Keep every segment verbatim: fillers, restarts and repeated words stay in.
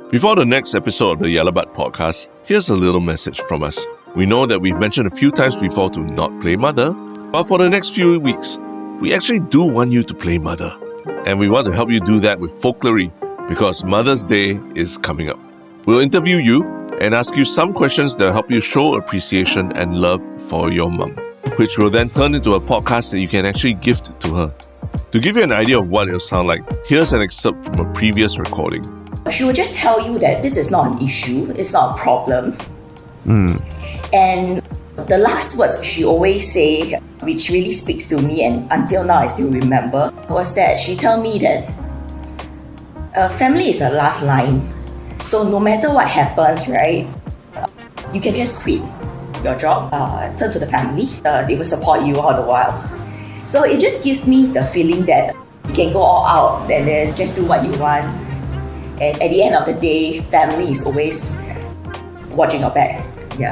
Before the next episode of the Yellow Bud podcast, here's a little message from us. We know that we've mentioned a few times before to not play mother, but for the next few weeks, we actually do want you to play mother. And we want to help you do that with Folklory because Mother's Day is coming up. We'll interview you and ask you some questions that will help you show appreciation and love for your mum, which will then turn into a podcast that you can actually gift to her. To give you an idea of what it'll sound like, here's an excerpt from a previous recording. She will just tell you that this is not an issue, it's not a problem. Mm. And the last words she always say, which really speaks to me and until now I still remember, was that she told me that uh, family is the last line. So no matter what happens, right, uh, you can just quit your job, uh, turn to the family, uh, they will support you all the while. So it just gives me the feeling that you can go all out and then just do what you want. And at the end of the day, family is always watching your back. Yeah.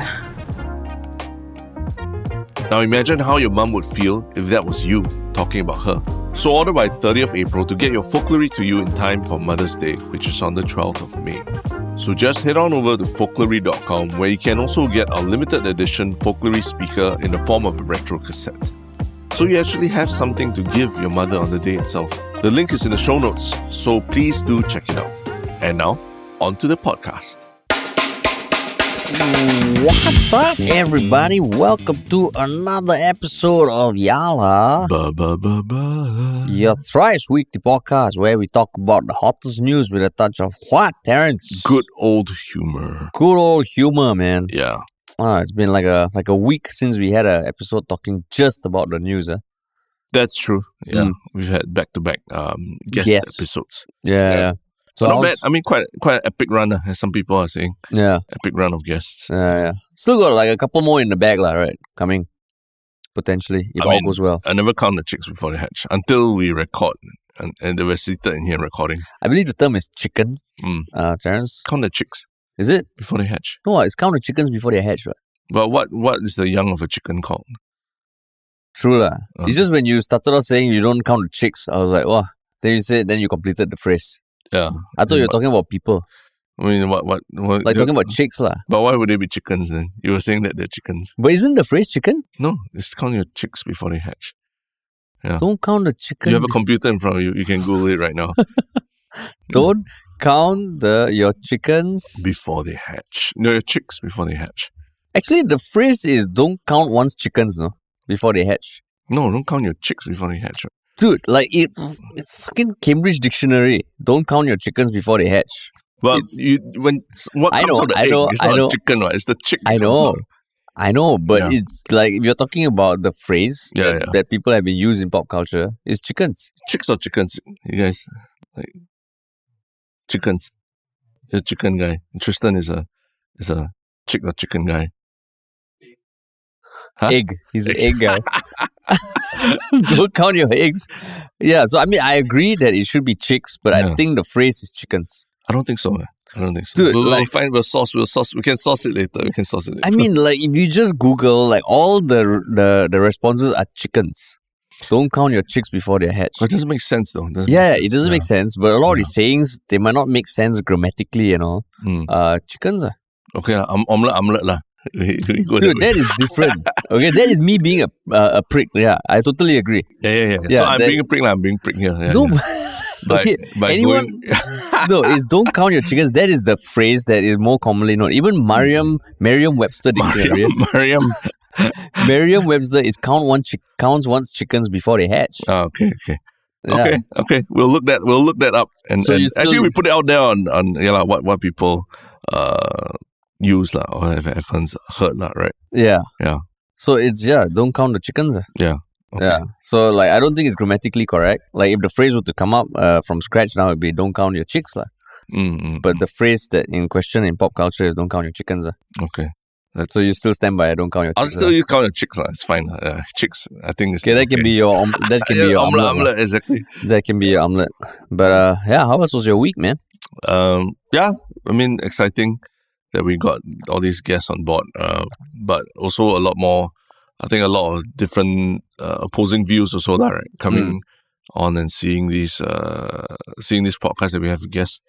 Now imagine how your mum would feel if that was you talking about her. So order by thirtieth of April to get your Folklory to you in time for Mother's Day, which is on the twelfth of May. So just head on over to folklory dot com where you can also get our limited edition Folklory speaker in the form of a retro cassette. So you actually have something to give your mother on the day itself. The link is in the show notes, so please do check it out. And now, on to the podcast. What's up, everybody? Welcome to another episode of Yala, Ba ba ba ba. your thrice weekly podcast where we talk about the hottest news with a touch of what, Terrence? Good old humor. Good old humor, man. Yeah. Ah, it's been like a like a week since we had an episode talking just about the news. Eh? That's true. Yeah. Mm. We've had back-to-back um, guest Yes. episodes. Yeah, Yeah. yeah. So not how's- bad. I mean, quite quite an epic run, uh, as some people are saying. Yeah, Epic run of guests. yeah, yeah. Still got like a couple more in the bag, lah, right? Coming, potentially, if I all mean, goes well. I never count the chicks before they hatch until we record, and, and they were seated in here recording. I believe the term is chicken, Mm. uh, Terrence. Count the chicks Is it? before they hatch. No, it's count the chickens before they hatch, right? But what what is the young of a chicken called? True lah. Uh. It's just when you started off saying you don't count the chicks, I was like, wow. Then you said, then you completed the phrase. Yeah. I thought you were But- talking about people, I mean, what what, what like talking about chicks lah. But why would they be chickens then? You were saying that they're chickens. But isn't the phrase chicken? No, it's count your chicks before they hatch. Yeah. Don't count the chicken. You have a computer in front of you. You can Google it right now. Don't count the your chickens. Before they hatch. No, your chicks before they hatch. Actually, the phrase is don't count one's chickens, no, before they hatch. No, don't count your chicks before they hatch. Dude, like it, it's fucking Cambridge Dictionary. Don't count your chickens before they hatch. Well, It's- you when what I comes know, out the I egg? know, It's I not know. a chicken, right? It's the chick. I that comes know. out. I know, but Yeah. it's like if you're talking about the phrase Yeah, that, yeah. that people have been used in pop culture, it's chickens. Chicks or chickens? You guys like chickens. You're a chicken guy. Tristan is a is a chick or chicken guy. Huh? Egg. He's an Eggs. egg guy. Don't count your eggs. Yeah, so I mean, I agree that it should be chicks, but I Yeah. think the phrase is chickens. I don't think so. Man. I don't think so. Dude, we'll, we'll like- find we'll sauce. We'll sauce. We can sauce it later. We can sauce it later. I mean, like if you just Google, like all the the, the responses are chickens. Don't count your chicks before they're hatched. But it doesn't make sense though. Doesn't Yeah, make it sense. doesn't make sense, but a lot of Yeah. these sayings they might not make sense grammatically and all. Mm. Uh, chickens are. Okay, lah, um, omelette, omelette lah. We- we go Dude, that way. that is different. Okay, that is me being a uh, a prick. Yeah, I totally agree. Yeah, yeah, yeah. Yeah, so I'm that- being a prick, lah. I'm being a prick here. Yeah, no, yeah. By- okay. by anyone, going- no, it's don't count your chickens. That is the phrase that is more commonly known. Even Merriam Merriam-Webster dictionary. Mariam, Mariam. Merriam-Webster is count one chick counts one's chickens before they hatch. Oh, okay, okay. Yeah. Okay, okay. We'll look that. We'll look that up. And, So and you still actually, we use- put it out there on on yeah, lah, what what people uh use lah or have, have heard lah, right? Yeah. Yeah. So it's yeah, don't count the chickens. ah. Yeah. Okay. Yeah. So like I don't think it's grammatically correct. Like if the phrase were to come up uh, from scratch now it'd be don't count your chicks lah. Mm, mm, But the phrase that in question in pop culture is don't count your chickens. ah. okay. That's So you still stand by don't count your I'll chicks. still ah. use count the chicks lah. It's fine lah. Uh, chicks. I think it's Okay, that can be your om- that can be Yeah, your omelette, omelette. lah. omelette, exactly. That can be your omelette. But uh, yeah, how else was your week, man? Um, yeah, I mean, exciting that we got all these guests on board, uh, but also a lot more, I think a lot of different uh, opposing views also, lah, right? Coming on and seeing these, uh, seeing these podcasts that we have guests.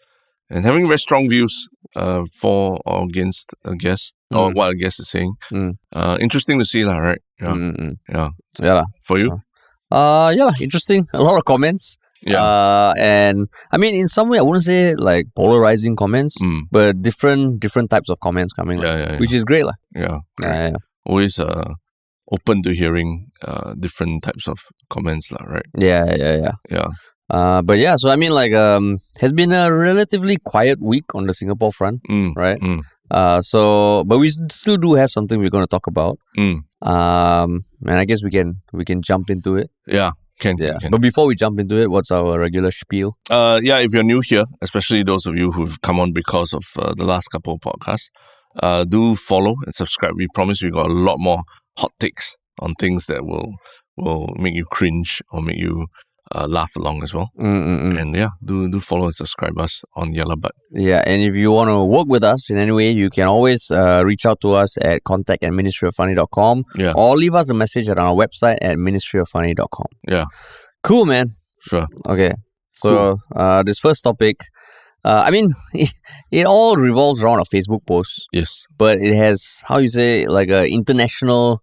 and having very strong views uh, for or against a guest or Mm. what a guest is saying. Mm. Uh, interesting to see, lah, right? Yeah, Mm-mm. yeah. Yeah. lah. For you, Sure. Uh, yeah, lah, interesting. A lot of comments. yeah, Uh, and I mean, in some way, I wouldn't say like polarizing comments, mm. but different different types of comments coming, lah, yeah, yeah, yeah. which is great, lah. yeah. Yeah, yeah, Always uh, open to hearing uh, different types of comments, lah, right? yeah, yeah, yeah. Yeah. Uh, but yeah, so I mean, like, um, has been a relatively quiet week on the Singapore front, Mm. right? Mm. Uh, so but we still do have something we're going to talk about. Mm. Um, and I guess we can we can jump into it. Yeah. Can, Yeah. can. But before we jump into it, what's our regular spiel? Uh, yeah, if you're new here, especially those of you who've come on because of uh, the last couple of podcasts, uh, do follow and subscribe. We promise we got a lot more hot takes on things that will will make you cringe or make you uh, laugh along as well. Mm-mm-mm. And yeah, do do follow and subscribe us on Yellow Bud. Yeah, and if you want to work with us in any way, you can always uh, reach out to us at contact at ministry of funny dot com Yeah, or leave us a message at our website at ministry of funny dot com. yeah, Cool, man. sure. Okay, so uh, this first topic, uh, I mean, it, it all revolves around a Facebook post, Yes. but it has, how you say, like a international,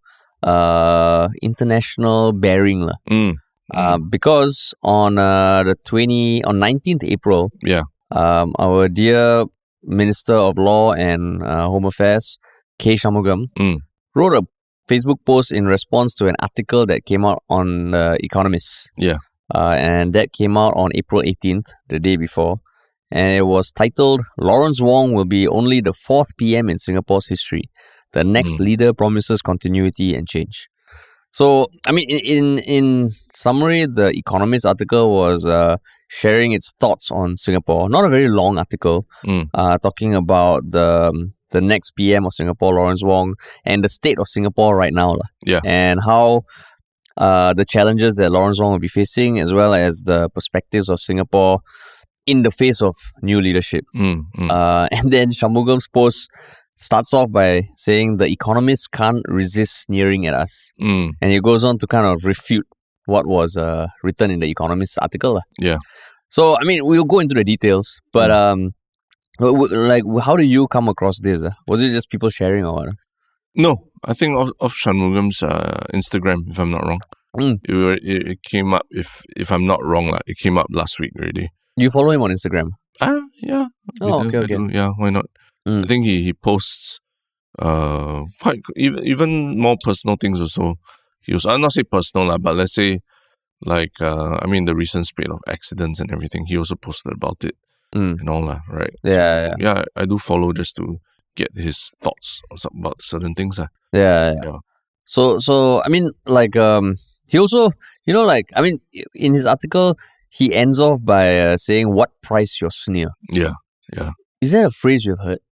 uh, international bearing, lah. Mm. Uh, because on uh, the twenty on nineteenth April, Yeah. um, our dear Minister of Law and uh, Home Affairs, K. Shanmugam, Mm. wrote a Facebook post in response to an article that came out on uh, Economist. Yeah. Uh, and that came out on April eighteenth, the day before. And it was titled, Lawrence Wong will be only the fourth P M in Singapore's history. The next Mm. leader promises continuity and change. So, I mean, in in, in summary, the Economist article was uh, sharing its thoughts on Singapore. Not a very long article, Mm. uh, talking about the um, the next P M of Singapore, Lawrence Wong, and the state of Singapore right now, lah. Yeah. And how uh, the challenges that Lawrence Wong will be facing, as well as the perspectives of Singapore in the face of new leadership. Mm. Mm. Uh, and then Shanmugam's post starts off by saying the economists can't resist sneering at us. Mm. And he goes on to kind of refute what was uh, written in the Economist article. lah. Yeah. So, I mean, we'll go into the details, but um, w- w- like, how do you come across this? Uh? Was it just people sharing or what? No, I think of of Shanmugam's uh, Instagram, if I'm not wrong. Mm. It, were- it it came up if if I'm not wrong, like it came up last week already. You follow him on Instagram? Ah, yeah. I Oh, do, okay, I okay. do. Yeah, why not? Mm. I think he, he posts uh quite even even more personal things also. He was I'll not say personal lah, but let's say like uh I mean the recent spate of accidents and everything. He also posted about it Mm. and all that, right? Yeah, yeah, Yeah, I do follow just to get his thoughts about certain things. ah. yeah, yeah. Yeah. So, so I mean, like, um, he also, you know, like, I mean, in his article, he ends off by uh, saying, "What price your sneer?" Yeah. Is that a phrase you've heard?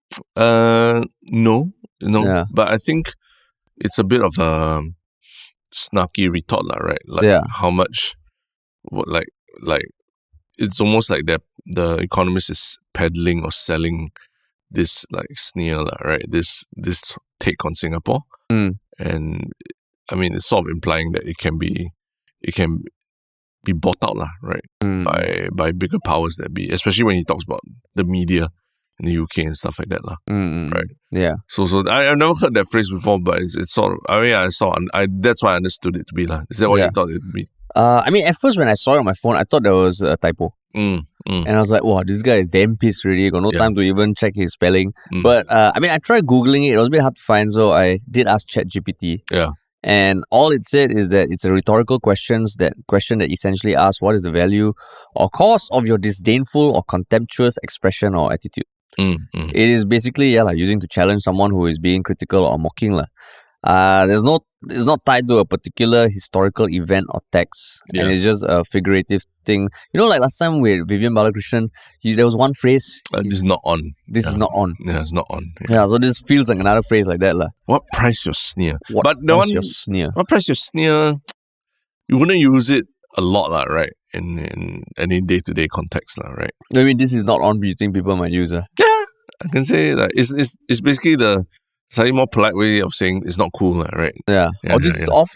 Uh no, no. Yeah. But I think it's a bit of a snarky retort, lah, right? Like Yeah. how much what like like it's almost like that the economist is peddling or selling this like sneer, lah, right? This this take on Singapore. Mm. And I mean it's sort of implying that it can be it can be bought out, lah, right? Mm. By by bigger powers that be, especially when he talks about the media in the U K and stuff like that, lah. Mm, mm, Right. Yeah. So, so I, I've never heard that phrase before, but it's, it's sort of, I mean, I saw, I, that's why I understood it to be, lah. Is that what Yeah. you thought it would be? Uh, I mean, at first when I saw it on my phone, I thought there was a typo. Mm, mm, And I was like, wow, this guy is damn pissed already. Got no Yeah. time to even check his spelling. Mm. But, uh, I mean, I tried Googling it. It was a bit hard to find. So I did ask ChatGPT. Yeah. And all it said is that it's a rhetorical questions that question that essentially asks what is the value or cost of your disdainful or contemptuous expression or attitude. mm, mm. It is basically yeah, like using to challenge someone who is being critical or mocking. lah. Uh, there's no it's not tied to a particular historical event or text. Yeah. And it's just a figurative thing. You know, like last time with Vivian Balakrishnan, you, there was one phrase, Uh, this is not on. this is yeah. not on. Yeah, it's not on. Yeah. Yeah, so this feels like another phrase like that. lah. What price your sneer? What but the price one, your sneer? what price your sneer, you wouldn't use it a lot, lah, right? In, in any day-to-day context, lah, right? I mean, this is not on, but you think people might use it. Yeah, I can say that it's, it's, it's basically the slightly more polite way of saying it's not cool, lah, right? Yeah. Yeah, or this yeah, is yeah. off. lah.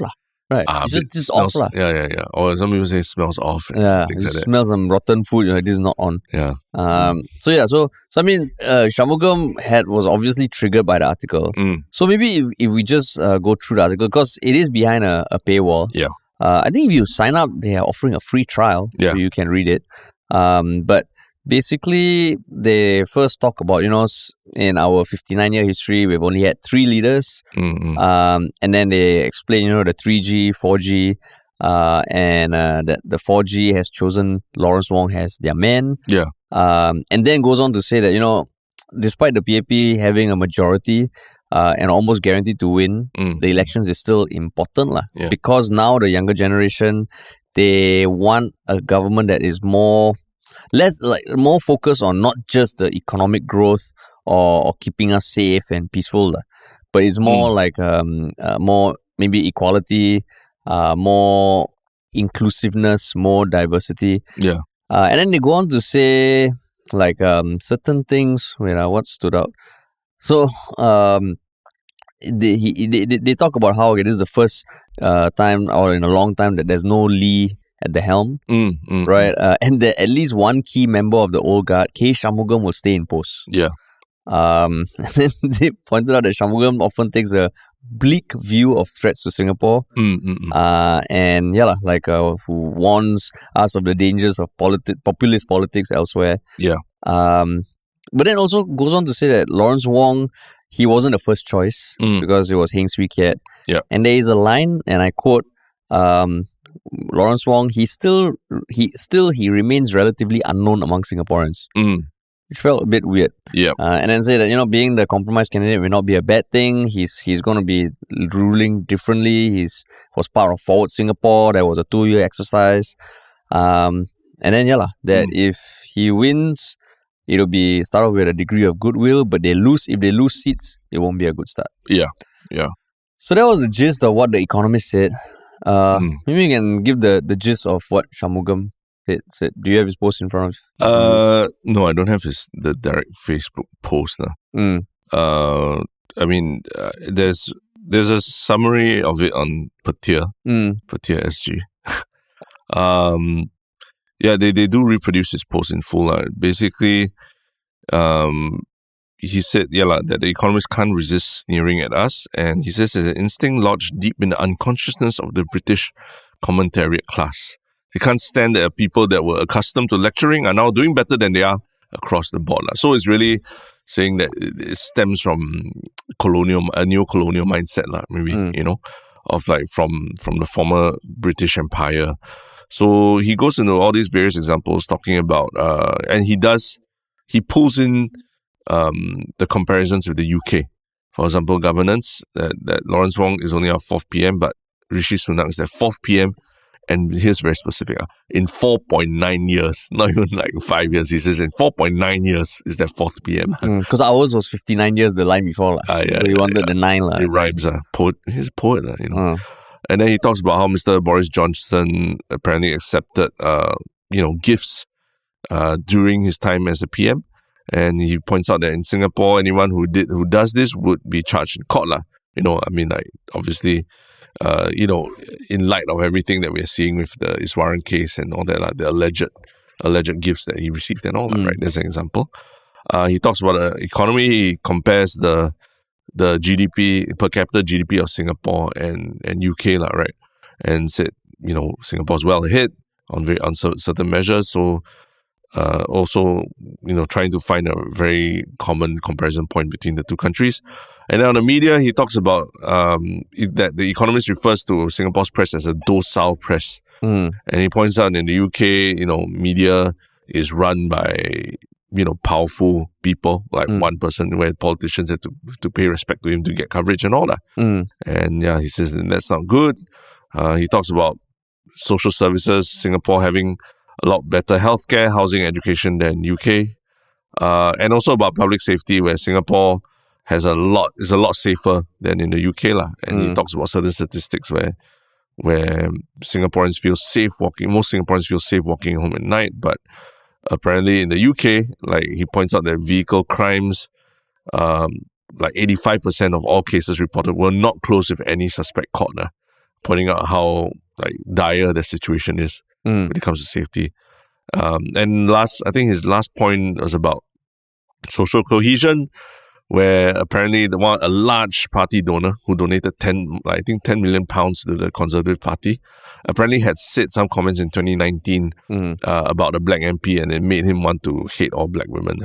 Right. Ah, it's but just, just smells, off lah. Yeah, yeah, yeah. Or some people say it smells off. And Yeah, things it like that. smells some rotten food. You know, this is not on. Yeah. Um. So yeah. So so I mean, uh, Shanmugam had was obviously triggered by the article. Mm. So maybe if, if we just uh, go through the article, because it is behind a, a paywall. Yeah. Uh, I think if you sign up, they are offering a free trial, Yeah. so you can read it. Um. But basically, they first talk about, you know, s- in our fifty-nine year history, we've only had three leaders. Mm-mm. Um. And then they explain, you know, the three G, four G. Uh, and uh, that the four G has chosen Lawrence Wong as their man. Yeah. Um, and then goes on to say that, you know, despite the P A P having a majority uh, and almost guaranteed to win, Mm. the elections is still important lah. Yeah. Because now the younger generation, they want a government that is more, less like more focused on not just the economic growth or, or keeping us safe and peaceful lah, but it's more Mm. like um uh, more maybe equality, uh, more inclusiveness, more diversity. Yeah. Uh, and then they go on to say like um certain things. Wait, uh, what stood out? So um, they he they, they they talk about how it is the first uh time or in a long time that there's no Lee at the helm, Mm, mm, right? Uh, and that at least one key member of the old guard, K. Shanmugam, will stay in post. Yeah. Um, and then they pointed out that Shanmugam often takes a bleak view of threats to Singapore. Mm, mm, mm. Uh, and yeah, lah, like uh, who warns us of the dangers of politi- populist politics elsewhere. Yeah. Um, but then also goes on to say that Lawrence Wong, he wasn't the first choice Mm. because it was Heng Swee Keat. Yeah. And there is a line, and I quote, um, Lawrence Wong, he still he still he remains relatively unknown among Singaporeans, Mm. which felt a bit weird. Yeah. Uh, and then say that, you know, being the compromise candidate may not be a bad thing. He's he's going to be ruling differently. He's was part of Forward Singapore. There was a two year exercise. Um, and then yeah, lah, that Mm. if he wins, it'll be start off with a degree of goodwill. But they lose if they lose seats, it won't be a good start. Yeah. Yeah. So that was the gist of what the Economist said. Uh, Mm. Maybe you can give the, the gist of what Shanmugam said. said. Do you have his post in front of you? Uh, no, I don't have his the direct Facebook post now. Mm. Uh, I mean, uh, there's there's a summary of it on Patir, Mm. Patir S G. um, yeah, they, they do reproduce his post in full. Uh. Basically, um, he said, yeah, la, that the economists can't resist sneering at us, and he says that the instinct lodged deep in the unconsciousness of the British commentariat class. They can't stand that people that were accustomed to lecturing are now doing better than they are across the board. La. So it's really saying that it, it stems from colonial, a neo-colonial mindset, la, maybe, Mm. you know, of like from, from the former British Empire. So he goes into all these various examples talking about, uh, and he does, he pulls in um, the comparisons with the U K. For example, governance, that, that Lawrence Wong is only our fourth P M, but Rishi Sunak is their fourth P M. And here's very specific. Uh, in four point nine years, not even like five years, he says in four point nine years is their fourth P M. Because ours was fifty-nine years the line before. lah. Ah, yeah, so he yeah, wanted yeah. the nine. lah. It rhymes. Uh. Poet, he's a poet, uh, you know. Uh, And then he talks about how Mister Boris Johnson apparently accepted, uh, you know, gifts uh, during his time as a P M. And he points out that in Singapore, anyone who did who does this would be charged in court, lah. You know, I mean, like obviously, uh, you know, in light of everything that we're seeing with the Iswaran case and all that, like the alleged alleged gifts that he received and all that, Mm. right? There's an example. Uh, he talks about the economy. He compares the the G D P per capita G D P of Singapore and and U K, lah, right? And said, you know, Singapore's well ahead on very on cer- certain measures. So. Uh, also, you know, trying to find a very common comparison point between the two countries. And then on the media, he talks about um, that the Economist refers to Singapore's press as a docile press. mm, And he points out in the U K, you know, media is run by, you know, powerful people, like Mm. one person, where politicians have to, to pay respect to him to get coverage and all that. mm, And yeah, he says that that's not good. Uh, he talks about social services, Singapore having a lot better healthcare, housing, education than U K, uh, and also about public safety, where Singapore has a lot is a lot safer than in the U K, lah. And he Mm. talks about certain statistics where where Singaporeans feel safe walking. Most Singaporeans feel safe walking home at night, but apparently in the U K, like he points out that vehicle crimes, um, like eighty-five percent of all cases reported were not closed with any suspect caught. Lah. pointing out how like dire the situation is Mm. when it comes to safety. Um, and last, I think his last point was about social cohesion, where apparently the one a large party donor who donated ten, I think ten million pounds to the Conservative Party, apparently had said some comments in twenty nineteen Mm. uh, about a black M P, and it made him want to hate all black women.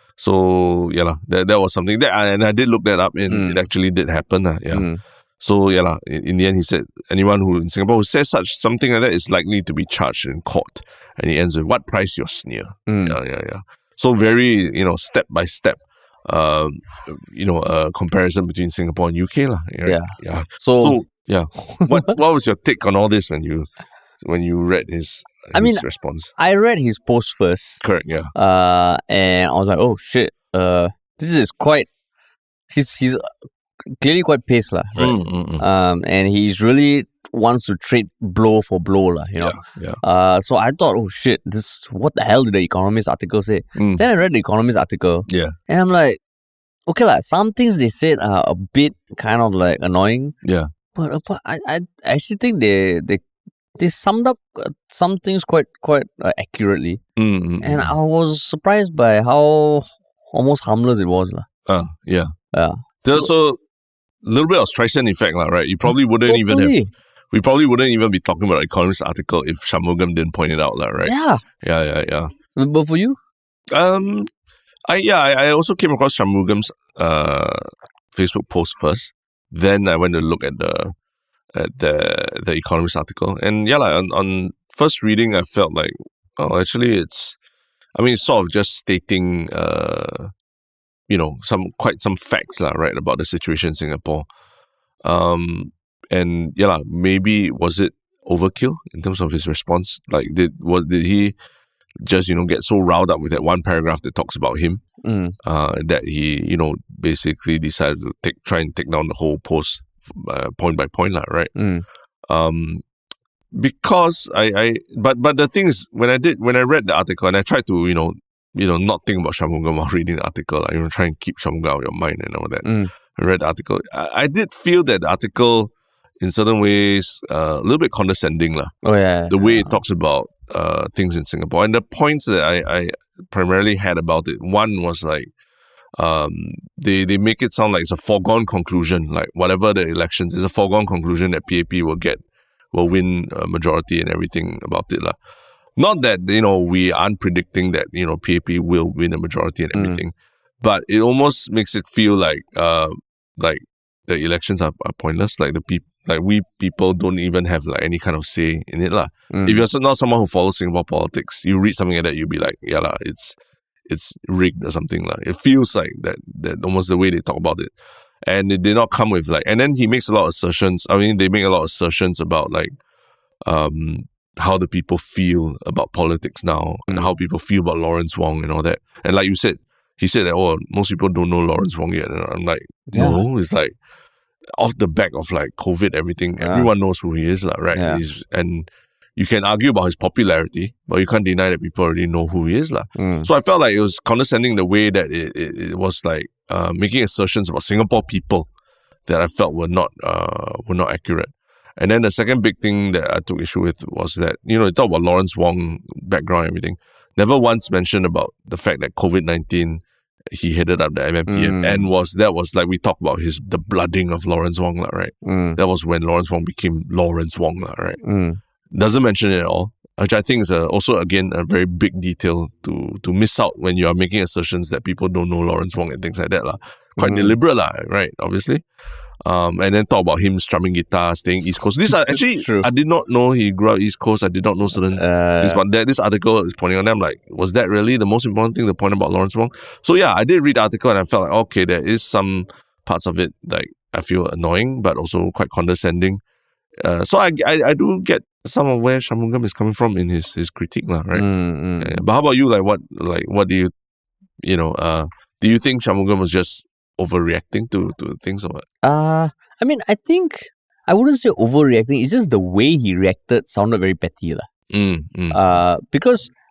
So yeah, lah, that that was something that, I, and I did look that up, and Mm. it actually did happen. lah, Yeah. Mm. So yeah, lah, in, in the end, he said anyone who in Singapore who says such something like that is likely to be charged in court. And he ends with, "What price your sneer?" Mm. Yeah, yeah, yeah. So very, you know, step by step, um, you know, uh, comparison between Singapore and U K, lah. Right? Yeah. yeah. So, So yeah, what what was your take on all this when you when you read his, I his mean, response? I read his post first. Correct. Yeah. Uh, and I was like, oh shit, uh, this is quite, he's, he's clearly quite pissed, lah, right? Mm, mm, mm. Um, and he's really wants to trade blow for blow, lah, you know. Yeah. Yeah. Uh, so I thought, oh shit, this, what the hell did the Economist article say? Mm. Then I read the Economist article, Yeah. and I'm like, okay, lah, some things they said are a bit kind of like annoying, Yeah. but, uh, but I, I actually think they, they, they summed up uh, some things quite, quite uh, accurately. Mm, mm, And mm. I was surprised by how almost harmless it was, lah. Uh, yeah. Yeah. There's also a little bit of Streisand effect, lah, right? You probably wouldn't even have. Totally. We probably wouldn't even be talking about Economist article if Shanmugam didn't point it out, lah, right? Yeah. Yeah, yeah, yeah. But for you? Um, I yeah, I, I also came across Shanmugam's uh Facebook post first. Then I went to look at the at the the Economist article, and yeah, like on, on first reading, I felt like, oh, actually, it's. I mean, it's sort of just stating, uh, you know, some quite some facts, lah, right, about the situation in Singapore. Um, and yeah, lah, maybe was it overkill in terms of his response? Like, did was did he just, you know, get so riled up with that one paragraph that talks about him, Mm. uh, that he, you know, basically decided to take try and take down the whole post uh, point by point, lah, right? Mm. Um, because I, I, but but the thing is, when I did when I read the article and I tried to, you know, you know, not think about Shanmugam while reading the article, like, you know, try and keep Shanmugam out of your mind and all that. Mm. I read the article. I, I did feel that the article, in certain ways, uh, a little bit condescending, lah. Oh, yeah. The way it talks about uh, things in Singapore. And the points that I, I primarily had about it, one was like, um, they, they make it sound like it's a foregone conclusion, like whatever the elections, is a foregone conclusion that P A P will get, will win a majority and everything about it, lah. Not that, you know, we aren't predicting that, you know, P A P will win a majority and everything, mm. but it almost makes it feel like, uh, like the elections are, are pointless, like the people, like we people don't even have like any kind of say in it, lah. Mm. If you're not someone who follows Singapore politics, you read something like that, you'll be like, yeah, lah, it's it's rigged or something, lah. It feels like that, that almost the way they talk about it. And it did not come with like, and then he makes a lot of assertions. I mean, they make a lot of assertions about like, um, how the people feel about politics now, and Mm. how people feel about Lawrence Wong and all that. And like you said, he said that, oh, most people don't know Lawrence Wong yet. And I'm like, no, it's like off the back of like COVID, everything, Yeah. everyone knows who he is, lah, right? Yeah. He's, and you can argue about his popularity, but you can't deny that people already know who he is, lah. Mm. So I felt like it was condescending the way that it, it, it was like uh, making assertions about Singapore people that I felt were not uh, were not accurate. And then the second big thing that I took issue with was that, you know, they talk about Lawrence Wong background and everything. Never once mentioned about the fact that COVID nineteen, he headed up the M M P F, Mm. and was that was like we talked about his the blooding of Lawrence Wong, lah, right? Mm. That was when Lawrence Wong became Lawrence Wong, lah, right? Mm. Doesn't mention it at all, which I think is a, also, again, a very big detail to to miss out when you are making assertions that people don't know Lawrence Wong and things like that, lah. Quite Mm. deliberate, lah, right? Obviously. Um, and then talk about him strumming guitar, staying East Coast. These are actually, True. I did not know he grew up East Coast. I did not know certain Uh, things, but that, this article is pointing on them. Like, was that really the most important thing to point about Lawrence Wong? So yeah, I did read the article and I felt like, okay, there is some parts of it like I feel annoying, but also quite condescending. Uh, so I, I I do get some of where Shanmugam is coming from in his his critique, lah, right? mm, mm. Yeah, but how about you? Like, what like what do you, you know, uh, do you think Shanmugam was just overreacting to to things or what? Uh, I mean, I think I wouldn't say overreacting. It's just the way he reacted sounded very petty, lah. Mm, mm. Uh, because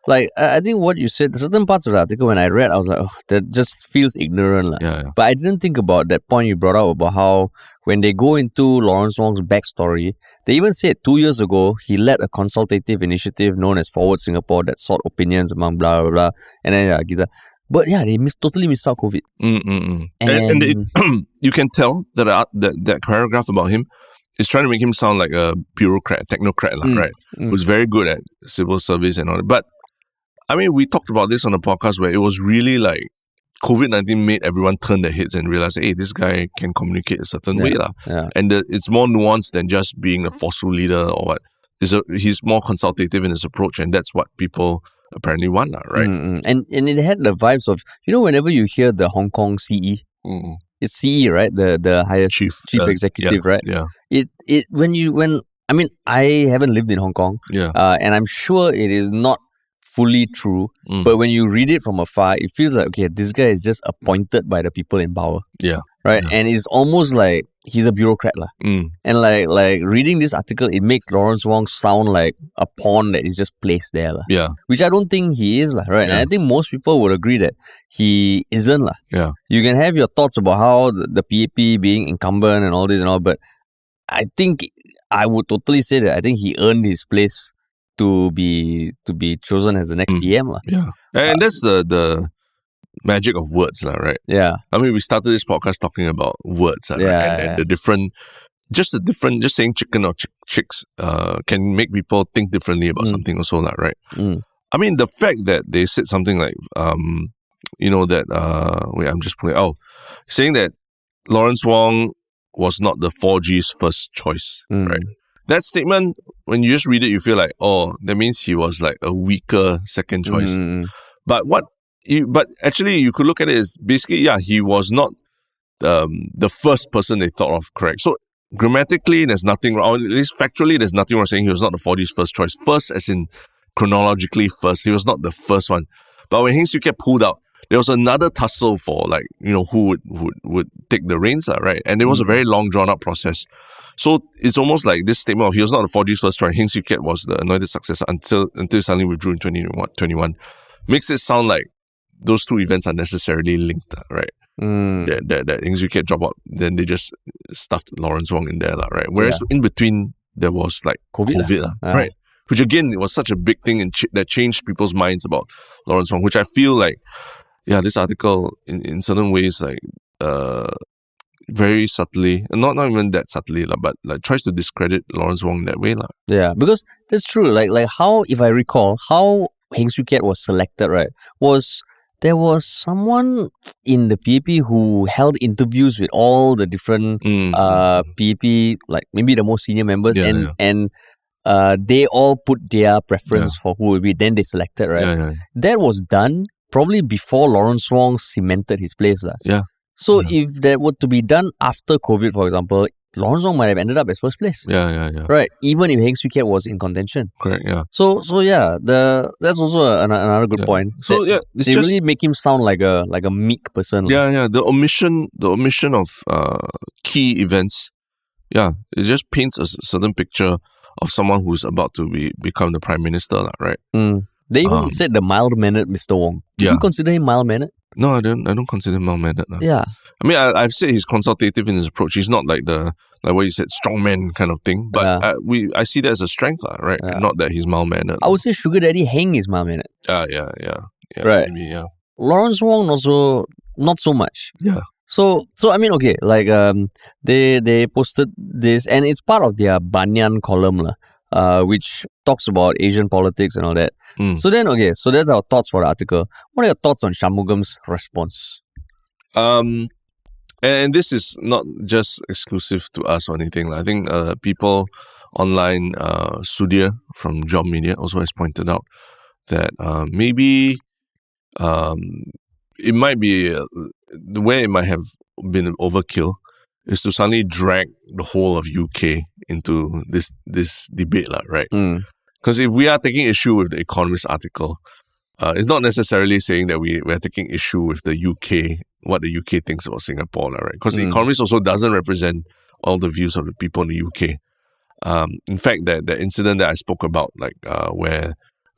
Like, I I think what you said, certain parts of the article when I read, I was like, oh, that just feels ignorant. lah. Yeah, yeah. But I didn't think about that point you brought up about how when they go into Lawrence Wong's backstory, they even said two years ago, he led a consultative initiative known as Forward Singapore that sought opinions among blah, blah, blah. And then, yeah, Gita. But yeah, they miss, totally missed out COVID. Mm, mm, mm. And, And, and it, you can tell that, uh, that that paragraph about him is trying to make him sound like a bureaucrat, technocrat, lah, Mm, right? mm. Who's very good at civil service and all that. But I mean, we talked about this on the podcast where it was really like COVID nineteen made everyone turn their heads and realize, hey, this guy can communicate a certain way. lah. yeah. And the, it's more nuanced than just being a forceful leader or what. It's a, he's more consultative in his approach, and that's what people apparently want, lah, right? Mm, mm. And and it had the vibes of, you know, whenever you hear the Hong Kong C E, Mm. it's C E, right? The the highest Chief, chief uh, executive, yeah, right? Yeah, It it when you when I mean I haven't lived in Hong Kong, yeah. uh, and I'm sure it is not fully true. Mm. But when you read it from afar, it feels like, okay, this guy is just appointed by the people in power, Yeah. right? Yeah. And it's almost like he's a bureaucrat, lah. Mm. And like like reading this article, it makes Lawrence Wong sound like a pawn that is just placed there, lah. Yeah. Which I don't think he is, lah, right? And Yeah. I think most people would agree that he isn't, lah. Yeah. You can have your thoughts about how the, the P A P being incumbent and all this and all, but I think I would totally say that I think he earned his place to be to be chosen as the next Mm. P M, lah. Yeah. And that's the the magic of words, lah, right? Yeah, I mean, we started this podcast talking about words, lah, right? Yeah, And, and yeah. the different, just the different, just saying chicken or chick, chicks uh, can make people think differently about Mm. something also, lah, right? Mm. I mean, the fact that they said something like, um, you know, that, uh, wait, I'm just putting, oh, saying that Lawrence Wong was not the four G's first choice, Mm. right? That statement, when you just read it, you feel like, oh, that means he was like a weaker second choice. Mm. But what you, but actually you could look at it as basically, yeah, he was not um, the first person they thought of, correct? So grammatically, there's nothing wrong, or at least factually, there's nothing wrong saying he was not the four G's first choice. First as in chronologically first, he was not the first one. But when Heng Swee Keat pulled out, there was another tussle for like, you know, who would would, would take the reins, lah, right? And it was a very long drawn out process. So it's almost like this statement of he was not the four G's first choice, Heng Swee Keat was the anointed successor until until he suddenly withdrew in twenty twenty-one. Makes it sound like those two events are necessarily linked, right? Mm. That that, that Heng Swee Keat dropped out, then they just stuffed Lawrence Wong in there, lah, right? Whereas in between there was like COVID, COVID, lah. lah, Ah. right? Which again, it was such a big thing and ch- that changed people's minds about Lawrence Wong, which I feel like, yeah, this article in, in certain ways, like, uh, very subtly, not not even that subtly, lah, but like tries to discredit Lawrence Wong that way, lah. Yeah, because that's true. Like like how, if I recall, how Heng Swee Keat was selected, right, was there was someone in the P A P who held interviews with all the different Mm. uh P A P, like maybe the most senior members, Yeah, and yeah. and uh they all put their preference for who will be. Then they selected, right? Yeah, yeah, That was done probably before Lawrence Wong cemented his place, lah. yeah, So Yeah. if that were to be done after COVID, for example, Lawrence Wong might have ended up as first place. yeah, yeah, yeah. Right, even if Heng Swee Keat was in contention. Correct, yeah. So, so yeah, the that's also a, another good Yeah. point. So that yeah, it's they just really make him sound like a like a meek person. yeah, yeah. The omission, the omission of uh, key events, yeah, it just paints a s- certain picture of someone who's about to be become the prime minister, lah, right? Mm. They even Um, said the mild mannered Mister Wong. Do yeah. you consider him mild mannered? No, I don't. I don't consider him mild-mannered. lah. Yeah. I mean, I, I've said he's consultative in his approach. He's not like the like what you said, strongman kind of thing. But Yeah. I, we, I see that as a strength, lah, right? Yeah. Not that he's mild-mannered. I would say Sugar Daddy Heng is mild mannered. Ah, yeah, yeah, yeah. Right. Maybe, yeah. Lawrence Wong also not so much. Yeah. So so I mean, okay, like um they they posted this, and it's part of their Banyan column lah, uh, which talks about Asian politics and all that. Mm. So then, okay, so that's our thoughts for the article. What are your thoughts on Shanmugam's response? Um, and this is not just exclusive to us or anything. lah. I think uh, people online, uh, Sudhir from Job Media also has pointed out that uh, maybe um, it might be uh, the way it might have been an overkill is to suddenly drag the whole of U K into this this debate, lah, right? Mm. Because if we are taking issue with the Economist article, uh, it's not necessarily saying that we, we're taking issue with the U K, what the U K thinks about Singapore, right? Because the Mm. Economist also doesn't represent all the views of the people in the U K. Um, in fact, that the incident that I spoke about, like uh, where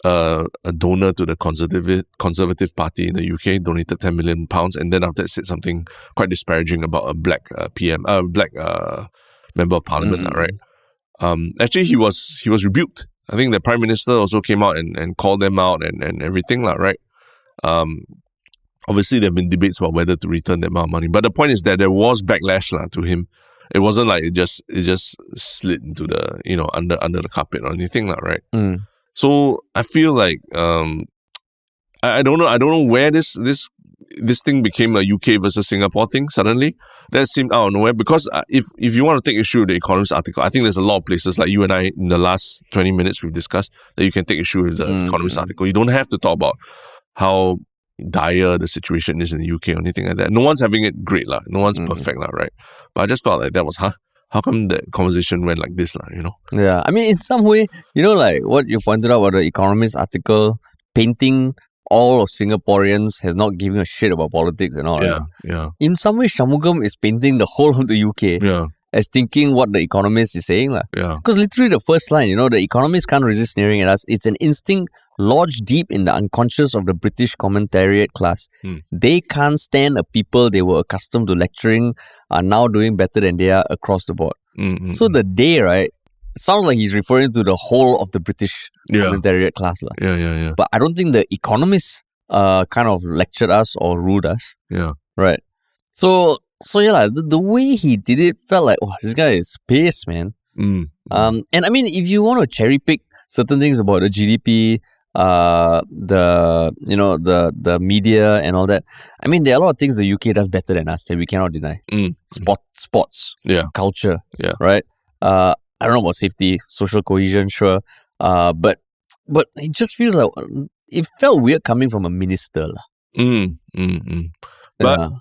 uh, a donor to the Conservative Conservative Party in the U K, donated ten million pounds, and then after that said something quite disparaging about a black uh, P M, a uh, black uh, member of parliament, mm-hmm. right? Um, actually, he was he was rebuked. I think the Prime Minister also came out and, and called them out and, and everything, lah, right? Um, obviously, there have been debates about whether to return that amount of money, but the point is that there was backlash lah, to him. It wasn't like it just it just slid into the, you know, under under the carpet or anything, lah, right? Mm. So I feel like um, I, I don't know I don't know where this this this thing became a U K versus Singapore thing suddenly. That seemed out of nowhere, because if if you want to take issue with the Economist article, I think there's a lot of places, like you and I in the last twenty minutes we've discussed, that you can take issue with the mm. Economist article. You don't have to talk about how dire the situation is in the U K or anything like that. No one's having it great, lah. No one's mm. perfect, lah, right? But I just felt like that was, huh? How come that conversation went like this, lah, you know? Yeah, I mean, in some way, you know, like what you pointed out about the Economist article, painting all of Singaporeans has not giving a shit about politics and all. Yeah, right? yeah. In some way, Shanmugam is painting the whole of the U K yeah. as thinking what the Economist is saying. Yeah. Because literally the first line, you know, the Economist can't resist sneering at us. It's an instinct lodged deep in the unconscious of the British commentariat class. Hmm. They can't stand a people they were accustomed to lecturing are now doing better than they are across the board. Mm-hmm. So the day, right, sounds like he's referring to the whole of the British yeah. commentariat class. La. Yeah, yeah, yeah. But I don't think the Economists uh, kind of lectured us or ruled us. Yeah. Right. So, so yeah, la, the, the way he did it felt like, oh, this guy is pissed, man. Mm. Um, and I mean, if you want to cherry pick certain things about the G D P, uh, the, you know, the, the media and all that, I mean, there are a lot of things the U K does better than us that we cannot deny. Mm. Sport, sports, yeah, culture, yeah, right? Uh, I don't know about safety, social cohesion, sure. Uh, but but it just feels like it felt weird coming from a minister. Mm, mm, mm. But yeah.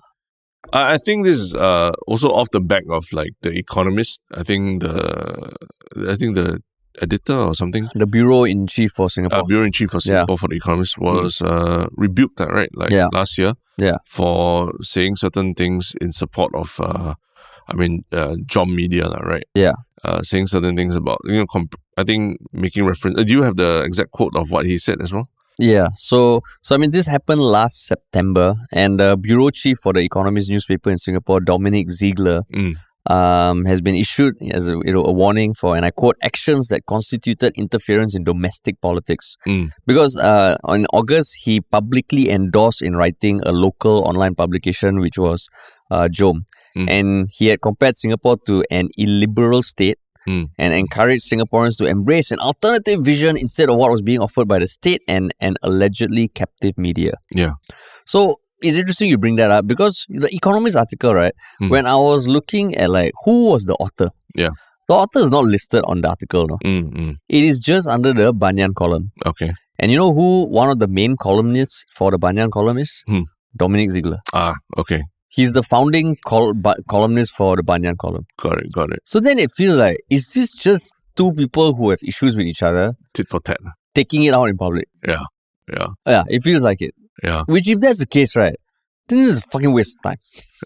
I I think this is uh, also off the back of like the Economist. I think the I think the editor or something, the bureau in chief for Singapore, uh, bureau in chief for Singapore yeah. for the Economist was mm. uh, rebuked, right? Like yeah. last year, yeah, for saying certain things in support of, uh, I mean, uh, John Media, right? Yeah, uh, saying certain things about, you know, comp- I think making reference. Uh, do you have the exact quote of what he said as well? Yeah, so so I mean, this happened last September, and the bureau chief for the Economist newspaper in Singapore, Dominic Ziegler, mm. um, has been issued as a, you know, a warning for, and I quote, actions that constituted interference in domestic politics. Mm. Because uh, in August, he publicly endorsed in writing a local online publication, which was uh, Jom. Mm. And he had compared Singapore to an illiberal state mm. and encouraged Singaporeans to embrace an alternative vision instead of what was being offered by the state and an allegedly captive media. Yeah. So it's interesting you bring that up, because the Economist article, right, mm. when I was looking at like who was the author, yeah, the author is not listed on the article. No? Mm, mm. It is just under the Banyan column. Okay. And you know who one of the main columnists for the Banyan column is? Hmm. Dominic Ziegler. Ah, okay. He's the founding col- ba- columnist for the Banyan column. Got it, got it. So then it feels like, is this just two people who have issues with each other tit for tat, taking it out in public? Yeah, yeah. Yeah, it feels like it. Yeah. Which, if that's the case, right, then this is a fucking waste of time.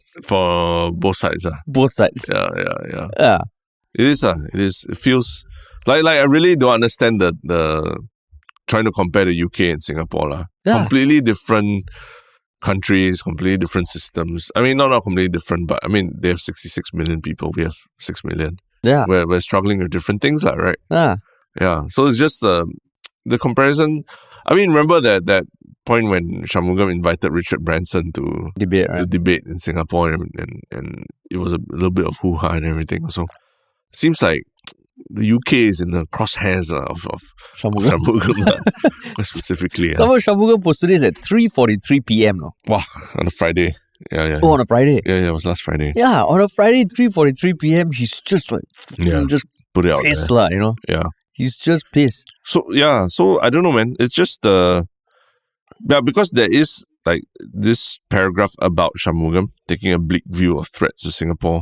For both sides. Uh. Both sides. Yeah, yeah, yeah. Yeah. It is, uh, it is. It feels like, like I really don't understand the, the trying to compare the U K and Singapore. Uh. Yeah. Completely different countries, completely different systems. I mean, not, not completely different, but I mean, they have sixty-six million people. We have six million. Yeah. We're, we're struggling with different things, uh, right? Yeah. Yeah. So it's just uh, the comparison. I mean, remember that, that point when Shanmugam invited Richard Branson to debate, right? to debate in Singapore, and, and, and it was a little bit of hoo-ha and everything. So it seems like the U K is in the crosshairs uh, of, of Shanmugam. Shanmugam uh, specifically. Some Uh. of Shanmugam posted this at three forty-three p.m. No? Wow, on a Friday. Yeah, yeah. Oh, on a Friday? Yeah, yeah, it was last Friday. Yeah, on a Friday, three forty-three p.m., he's just like, yeah. just put it out pissed, there. La, you know? Yeah. He's just pissed. So, yeah, so I don't know, man. It's just the... Uh, yeah, because there is like this paragraph about Shanmugam taking a bleak view of threats to Singapore.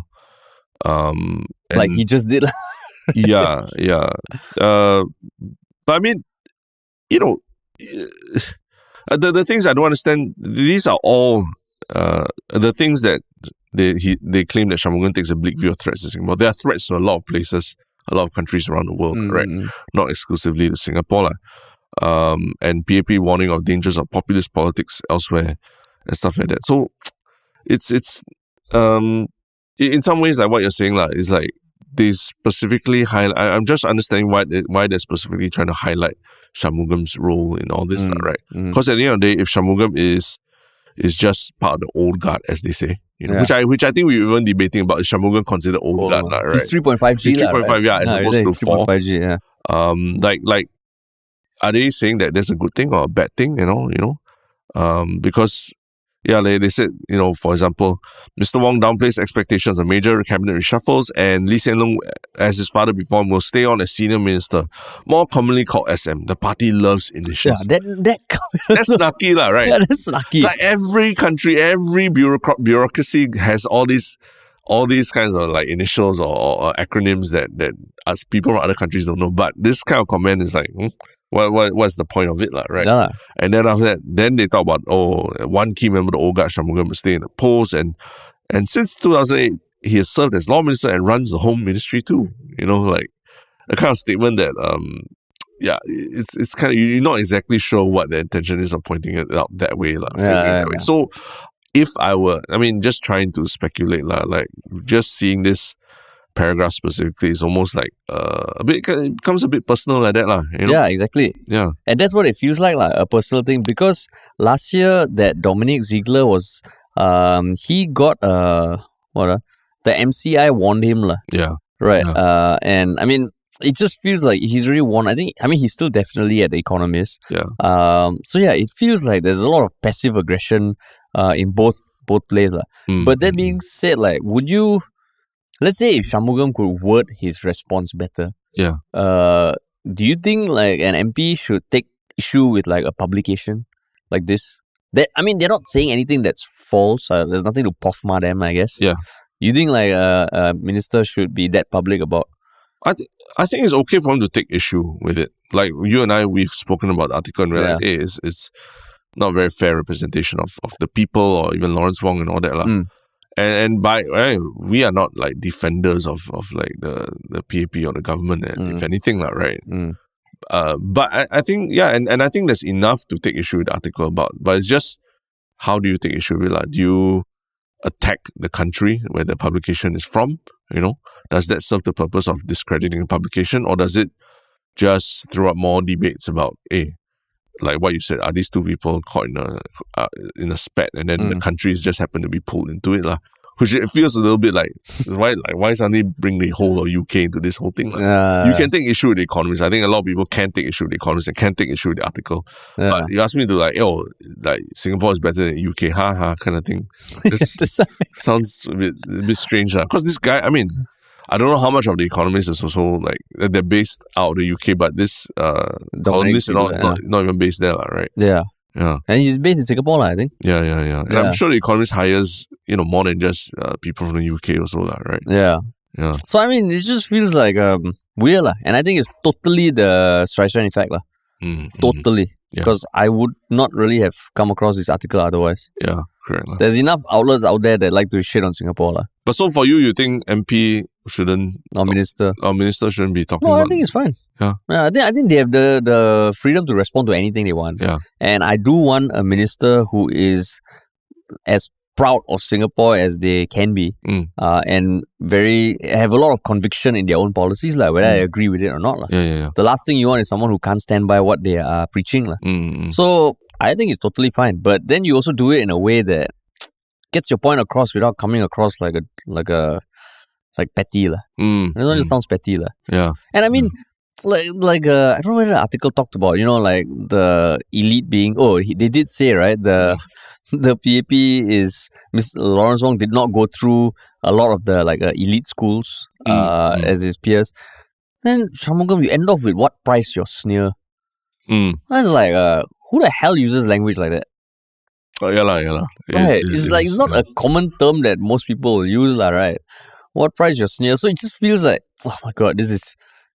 Um, and Like he just did. yeah, yeah. Uh, but I mean, you know, the the things I don't understand. These are all uh, the things that they he they claim that Shanmugam takes a bleak view of threats to Singapore. There are threats to a lot of places, a lot of countries around the world, mm-hmm. right? Not exclusively to Singapore, lah. um, and P A P warning of dangers of populist politics elsewhere and stuff like that. So it's it's um in some ways like what you're saying lah. Is like they specifically highlight. I'm just understanding why they, why they're specifically trying to highlight Shanmugam's role in all this, mm, lah, right? Because mm. at the end of the day, if Shanmugam is is just part of the old guard, as they say, you know, yeah. which I which I think we were even debating about, is Shanmugam considered old oh, guard, lah, right? He's three point five G, He's three point five, right? Yeah, as no, opposed to four. three point five G, yeah. Um, like like, are they saying that that's a good thing or a bad thing? You know, you know, um, because. Yeah, they, they said, you know, for example, Mister Wong downplays expectations of major cabinet reshuffles, and Lee Hsien Loong, as his father before him, will stay on as senior minister, more commonly called S M. The party loves initials. Yeah, that, that that's snarky, lah, right? Yeah, that's snarky. Like every country, every bureaucrat, bureaucracy has all these all these kinds of like initials or, or acronyms that, that us people from other countries don't know. But this kind of comment is like, hmm? What, what what's the point of it, lah, right? Yeah. And then after that, then they talk about, oh, one key member of the old guard, Shanmugam, will stay in the post. And and since two thousand eight, he has served as law minister and runs the home ministry too. You know, like a kind of statement that, um, yeah, it's it's kind of, you're not exactly sure what the intention is of pointing it out that way, lah. Yeah, yeah, that way. Yeah. So if I were, I mean, just trying to speculate, lah, like just seeing this paragraph specifically is almost like uh, a bit, it becomes a bit personal like that, lah. You know? Yeah, exactly. Yeah. And that's what it feels like, like a personal thing, because last year that Dominic Ziegler was, um, he got, uh, what, uh, the M C I warned him, lah. Yeah. Right. Yeah. Uh, and I mean, it just feels like he's really won. I think, I mean, he's still definitely at The Economist. Yeah. Um. So yeah, it feels like there's a lot of passive aggression, uh, in both both plays, lah. Mm. But that being said, like, would you? Let's say if Shanmugam could word his response better. Yeah. Uh, do you think like an M P should take issue with like a publication like this? That I mean, they're not saying anything that's false. Uh, there's nothing to pofma them, I guess. Yeah. You think like a, a minister should be that public about? I th- I think it's okay for him to take issue with it. Like you and I, we've spoken about the article and realized, yeah. hey, it's it's not very fair representation of, of the people or even Lawrence Wong and all that, lah. Mm. And and by right, we are not like defenders of, of like the, the P A P or the government, and Mm. if anything, like, right? Mm. Uh, but I, I think, yeah, and, and I think there's enough to take issue with the article about. But it's just, how do you take issue with it? Like, do you attack the country where the publication is from? You know, does that serve the purpose of discrediting the publication, or does it just throw up more debates about, hey, like what you said, are these two people caught in a uh, in a spat, and then Mm. the countries just happen to be pulled into it, lah? Which it feels a little bit like, why like why suddenly bring the whole of U K into this whole thing? Like, Uh, you can take issue with the Economist. I think a lot of people can take issue with the Economist and can take issue with the article. yeah. But you ask me to like, oh, like Singapore is better than U K, ha ha, kind of thing. This That's- sounds a bit a bit strange, lah. Because this guy, I mean, I don't know how much of the Economist is also like they're based out of the U K, but this uh, columnist, you know, is yeah. not not even based there, lah, right? yeah. Yeah. And he's based in Singapore, lah, I think. Yeah, yeah, yeah. And Yeah. I'm sure the Economist hires, you know, more than just uh, people from the U K also, lah, right? Yeah. Yeah. So I mean, it just feels like um weird, lah. And I think it's totally the Streisand effect, lah. Mm, mm, Totally. Yeah. Because I would not really have come across this article otherwise. yeah, correct. lah. There's enough outlets out there that like to shit on Singapore, lah. But so for you, you think M P shouldn't, Or minister. or minister shouldn't be talking No, I about? think it's fine. Yeah. I think I think they have the, the freedom to respond to anything they want. Yeah. And I do want a minister who is as proud of Singapore as they can be, Mm. uh, and very have a lot of conviction in their own policies, like whether I Mm. agree with it or not. lah. Yeah, yeah, yeah. The last thing you want is someone who can't stand by what they are preaching. lah. Mm, mm, So I think it's totally fine. But then you also do it in a way that gets your point across without coming across like a like a like petty. lah. mm, It just mm. sounds petty. lah. Yeah. And I mean, like, like uh, I don't know whether the article talked about, you know, like the elite being, oh, he, they did say, right, the the P A P is, Mister Lawrence Wong did not go through a lot of the, like, uh, elite schools uh, Mm, mm. as his peers. Then, Shanmugam, you end off with what price your sneer? Mm. That's like, uh, who the hell uses language like that? Oh, yeah, lah, yeah, lah. It- Right. it- it's it like, is, it's not yeah. a common term that most people will use, lah, right? What price your sneer? So it just feels like, oh my God, this is,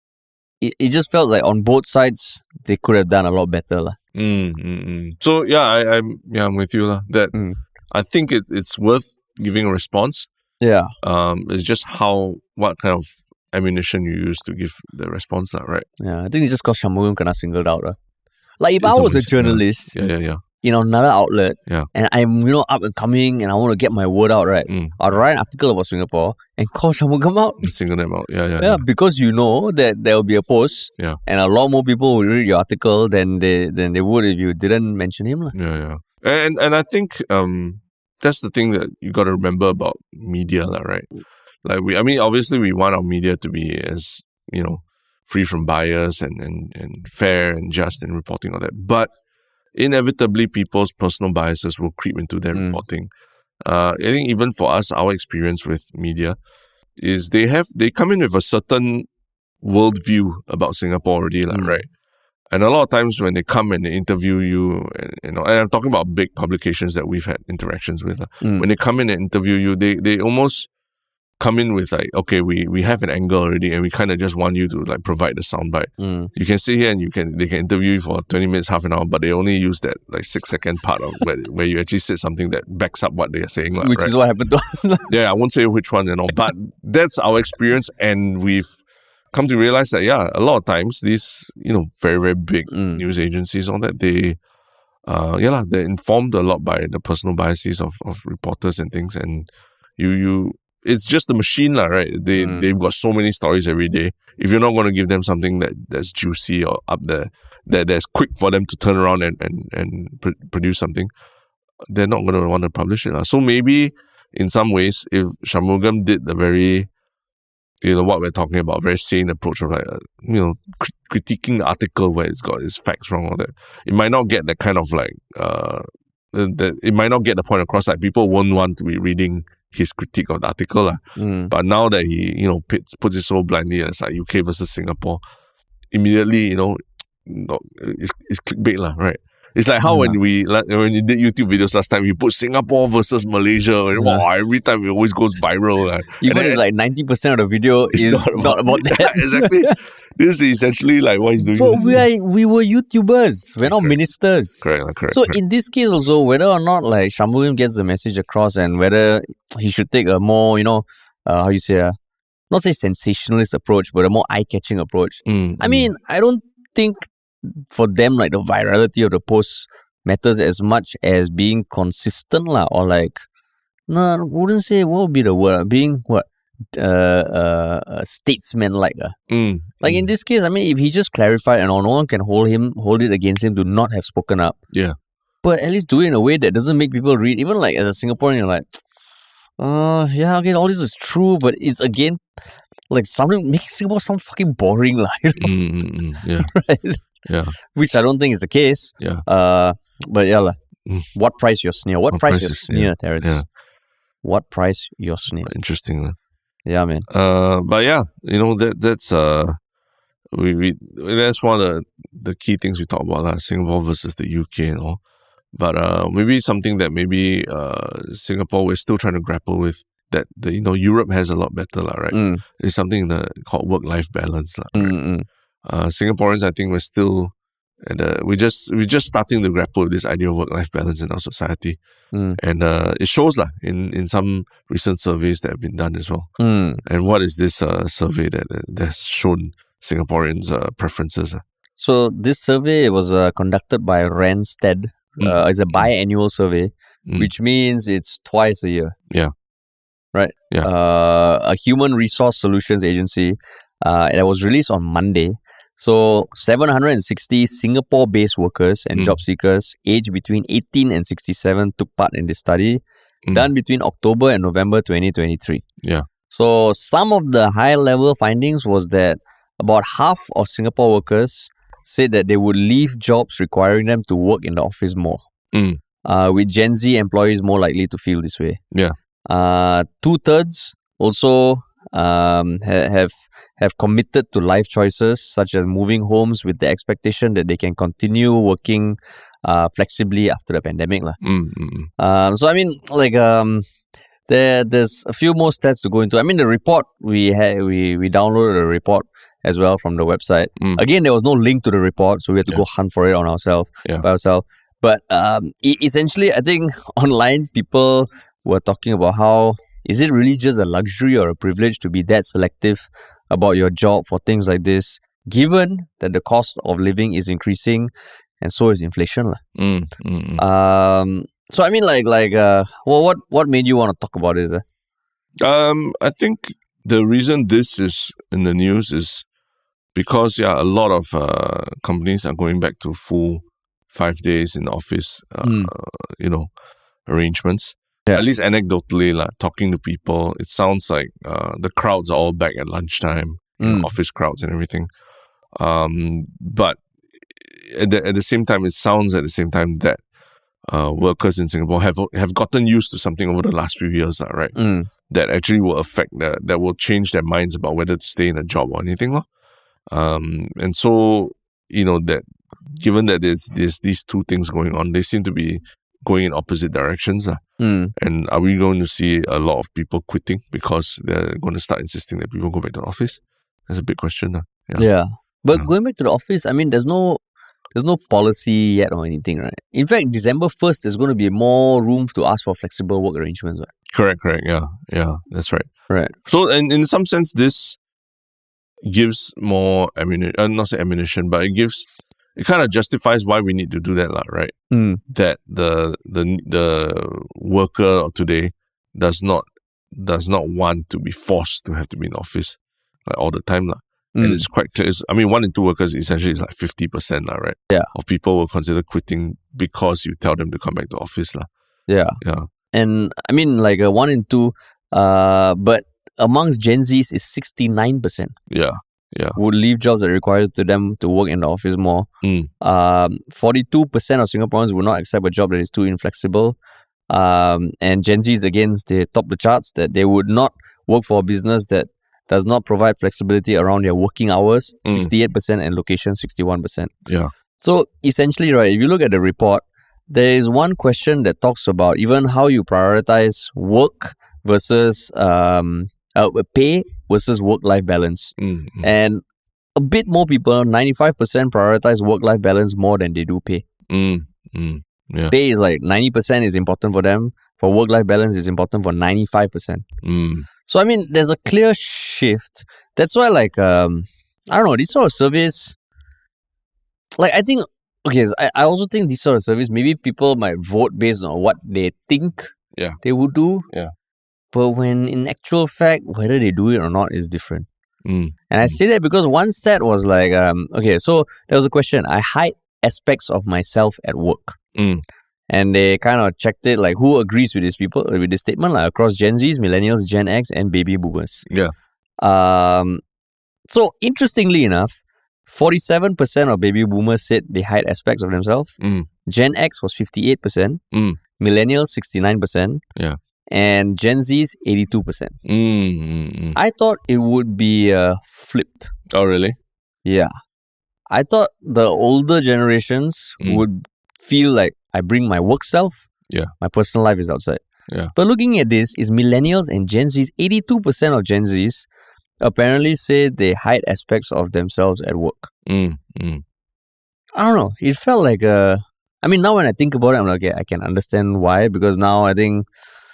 it, it just felt like on both sides, they could have done a lot better, lah. Mm, mm, mm. So yeah, I, I'm yeah, I'm with you lah. That Mm. I think it, it's worth giving a response. Yeah. Um, it's just how what kind of ammunition you use to give the response, lah, right? Yeah, I think it's just because Shanmugam kena singled out. Uh. Like if It's I was a always- journalist Yeah, yeah, yeah. in another outlet, Yeah. and I'm you know up and coming, and I want to get my word out, right? Mm. I'll write an article about Singapore and call Shanmugam out. Single them out. Yeah, yeah, Yeah, yeah. because you know that there will be a post, Yeah. and a lot more people will read your article than they than they would if you didn't mention him, lah. Yeah, yeah. And and I think um that's the thing that you got to remember about media, lah, right? Like we, I mean, obviously we want our media to be as, you know, free from bias and and and fair and just in reporting all that. But inevitably, people's personal biases will creep into their Mm. reporting. Uh, I think even for us, our experience with media is they have they come in with a certain worldview about Singapore already, lah, Mm. right? And a lot of times when they come and they interview you, and, you know, and I'm talking about big publications that we've had interactions with. Uh, Mm. When they come in and interview you, they they almost come in with like, okay, we we have an angle already, and we kind of just want you to like provide the soundbite. Mm. You can sit here and you can they can interview you for twenty minutes, half an hour, but they only use that like six second part of where, where you actually said something that backs up what they are saying, lah, Which right? is what happened to us. lah. Yeah, I won't say which one and all, but that's our experience, and we've come to realize that yeah, a lot of times these you know very very big Mm. news agencies, all that they, uh, yeah lah, they're informed a lot by the personal biases of, of reporters and things, and you you it's just the machine lah, right? They Mm. they've got so many stories every day. If you're not going to give them something that that's juicy or up there, that that's quick for them to turn around and and and pr- produce something, they're not going to want to publish it lah. So maybe in some ways, if Shanmugam did the very, you know, what we're talking about, very sane approach of like, uh, you know, crit- critiquing the article where it's got its facts wrong, all that, it might not get that kind of like, uh, that it might not get the point across. Like people won't want to be reading his critique of the article, lah. Mm. But now that he, you know, puts, puts it so blindly as like U K versus Singapore, immediately, you know, no, it's, it's clickbait, lah, right? It's like how when we like, when you did YouTube videos last time, we put Singapore versus Malaysia, and wow, every time it always goes viral. Like. Even And if then- like ninety percent of the video It's is not not about- about, that. exactly. This is essentially like what he's doing. But we are we were YouTubers. We're not Correct. ministers. correct, lah, correct. So correct. in this case also, whether or not like Shanmugam gets the message across, and whether he should take a more, you know, uh, how you say, uh, not say sensationalist approach, but a more eye-catching approach. Mm, I mm. mean, I don't think for them like the virality of the post matters as much as being consistent, lah, or like, no, I wouldn't say what would be the word, being what, uh, uh, uh statesman like, uh. Mm, Like mm. in this case, I mean, if he just clarified and all, no one can hold him, hold it against him to not have spoken up. Yeah. But at least do it in a way that doesn't make people read. Even like as a Singaporean, you're like, uh, yeah, okay, all this is true, but it's again like something making Singapore sound fucking boring, lah. You know, Mm, mm, mm, yeah, right? yeah. Which I don't think is the case. Yeah. Uh, but yeah, lah. Mm. What price your sneer? What, What price price your is- sneer, yeah, Terrence? yeah. What price your sneer? Interesting. lah. Yeah, man. Uh, but yeah, you know that that's uh, we we that's one of the the key things we talk about, lah. Singapore versus the U K and all. But uh, maybe something that maybe uh Singapore we're still trying to grapple with, that the, you know Europe has a lot better, lah, right? Mm, It's something that called work life balance, lah. mm, Right? mm. Uh, Singaporeans, I think we're still. And uh, we just we're just starting to grapple with this idea of work life balance in our society, Mm. and uh, it shows lah in in some recent surveys that have been done as well. Mm. And what is this uh, survey that that- that's shown Singaporeans' uh, preferences? ah? So this survey was uh, conducted by Randstad. Mm. Uh, it's a biannual survey, Mm. which means it's twice a year. Yeah. Right. Yeah. Uh, a human resource solutions agency. Uh, and it was released on Monday. So seven hundred sixty Singapore-based workers and Mm. job seekers aged between eighteen and sixty-seven took part in this study, Mm. done between October and November twenty twenty-three. Yeah. So some of the high-level findings was that about half of Singapore workers said that they would leave jobs requiring them to work in the office more. Mm. Uh, with Gen Z employees more likely to feel this way. Yeah. Uh, two-thirds also um, ha- have have committed to life choices such as moving homes with the expectation that they can continue working uh, flexibly after the pandemic, lah. Mm, mm, mm. Um, so I mean, like, um, there there's a few more stats to go into. I mean, the report we had we we downloaded a report as well from the website. Mm. Again, there was no link to the report, so we had to Yeah. go hunt for it on ourselves Yeah. by ourselves. But um, e- essentially, I think online people were talking about how is it really just a luxury or a privilege to be that selective about your job for things like this, given that the cost of living is increasing and so is inflation. lah. Mm, mm, mm. Um, so I mean, like, like, uh, well, what, what made you want to talk about this? Eh? Um, I think the reason this is in the news is because, yeah, a lot of uh, companies are going back to full five days in office, uh, Mm. you know, arrangements. Yeah. At least anecdotally, like, talking to people, it sounds like uh, the crowds are all back at lunchtime, you know, Mm. office crowds and everything. Um, but at the, at the same time, it sounds at the same time that uh, workers in Singapore have have gotten used to something over the last few years, uh, right? Mm. That actually will affect the, that will change their minds about whether to stay in a job or anything. Lor. Um, and so, you know, that given that there's, there's these two things going on, they seem to be going in opposite directions. Uh. Mm. And are we going to see a lot of people quitting because they're going to start insisting that people go back to the office? That's a big question. Uh. Yeah. Yeah. But Yeah. going back to the office, I mean, there's no there's no policy yet or anything, right? In fact, December first, there's going to be more room to ask for flexible work arrangements, right? Correct, correct. Yeah, yeah, that's right. Right. So, and in some sense, this gives more ammunition, uh, not say ammunition, but it gives, it kind of justifies why we need to do that, lah, right? Mm. That the the the worker of today does not does not want to be forced to have to be in office like all the time, lah. And Mm. it's quite clear. It's, I mean, one in two workers essentially is like fifty percent, lah, right? Yeah. Of people will consider quitting because you tell them to come back to office, lah. Yeah. Yeah. And I mean, like a one in two, uh, but amongst Gen Zs is sixty-nine percent Yeah. Yeah. would leave jobs that require to them to work in the office more. Mm. Um, forty-two percent of Singaporeans would not accept a job that is too inflexible. Um, and Gen Zs, again, they top the charts that they would not work for a business that does not provide flexibility around their working hours, Mm. sixty-eight percent, and location, sixty-one percent. Yeah. So essentially, right, if you look at the report, there is one question that talks about even how you prioritize work versus um, uh, pay versus work-life balance. Mm. Mm. And a bit more people, ninety-five percent prioritize work-life balance more than they do pay. Mm. Mm. Yeah. Pay is like ninety percent is important for them. For work-life balance is important for ninety-five percent. Mm. So, I mean, there's a clear shift. That's why, like, um, I don't know, these sort of surveys, like, I think, okay, I, I also think these sort of surveys, maybe people might vote based on what they think Yeah. they would do. Yeah. But when in actual fact, whether they do it or not is different. Mm. And I say that because one stat was like, um, okay, so there was a question. I hide aspects of myself at work. Mm. And they kind of checked it, like, who agrees with this people, with this statement, like, across Gen Zs, Millennials, Gen X, and Baby Boomers. Yeah. Um, so, interestingly enough, forty-seven percent of Baby Boomers said they hide aspects of themselves. Mm. Gen X was fifty-eight percent. Mm. Millennials, sixty-nine percent. Yeah. And Gen Zs, eighty-two percent. Mm. Mm. Mm. I thought it would be uh, flipped. Oh, really? Yeah. I thought the older generations Mm. would feel like I bring my work self. Yeah. My personal life is outside. Yeah. But looking at this, is millennials and Gen Zs, eighty-two percent of Gen Zs apparently say they hide aspects of themselves at work. Mm. Mm. I don't know. It felt like a... I mean, now when I think about it, I'm like, okay, I can understand why. Because now I think,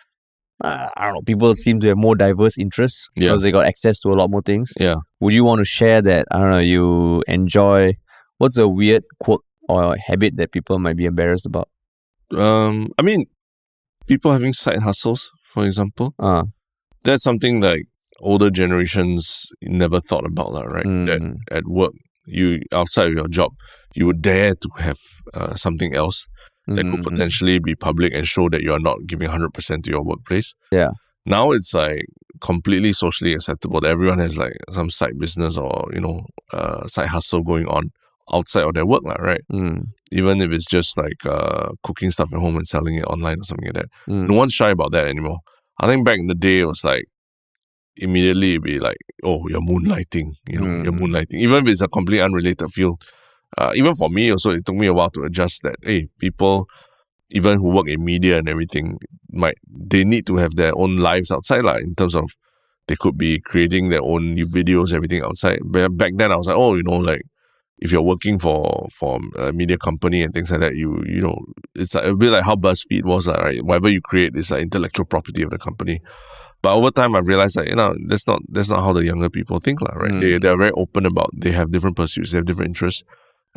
uh, I don't know, people seem to have more diverse interests. Yeah. Because they got access to a lot more things. Yeah. Would you want to share that, I don't know, you enjoy... What's a weird quirk or habit that people might be embarrassed about? Um, I mean, people having side hustles, for example, Uh, that's something like older generations never thought about, lah, right? Mm. That at work, you outside of your job, you would dare to have uh, something else that could mm, potentially be public and show that you are not giving one hundred percent to your workplace. Yeah. Now it's like completely socially acceptable that everyone has like some side business or, you know, uh, side hustle going on outside of their work, lah, right? mm, Even if it's just like uh, cooking stuff at home and selling it online or something like that. mm. No one's shy about that anymore. I think back in the day, it was like, immediately it'd be like, oh, you're moonlighting, you know, Mm. you're moonlighting. Even if it's a completely unrelated field. Uh, even for me also, it took me a while to adjust that, hey, people, even who work in media and everything, might, they need to have their own lives outside, like, in terms of, they could be creating their own new videos, everything outside. But back then I was like, oh, you know, like, if you're working for for a media company and things like that, you you know, it's like a bit like how BuzzFeed was, like, right? Whatever you create is like intellectual property of the company. But over time, I've realized that, you know, that's not that's not how the younger people think, like, right? Mm. They they're very open about, they have different pursuits, they have different interests,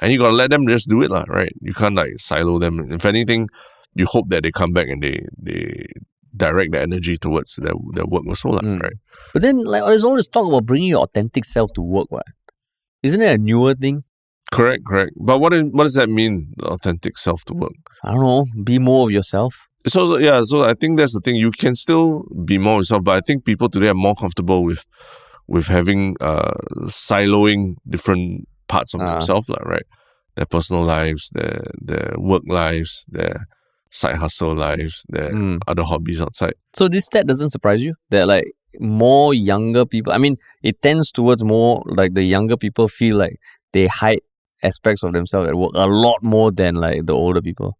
And you got to let them just do it, lah, right? You can't like silo them. If anything, you hope that they come back and they they direct the energy towards their, their work also, lah, Mm. right? But then, like, there's always talk about bringing your authentic self to work, right? Isn't it a newer thing? Correct, correct. But what is, what does that mean, the authentic self to work? I don't know. Be more of yourself. So, yeah, so I think that's the thing. You can still be more yourself, but I think people today are more comfortable with with having, uh, siloing different parts of Ah. themselves, lah, right? Their personal lives, their, their work lives, their side hustle lives, their Mm. other hobbies outside. So this stat doesn't surprise you that like more younger people, I mean, it tends towards more like the younger people feel like they hide aspects of themselves at work a lot more than like the older people.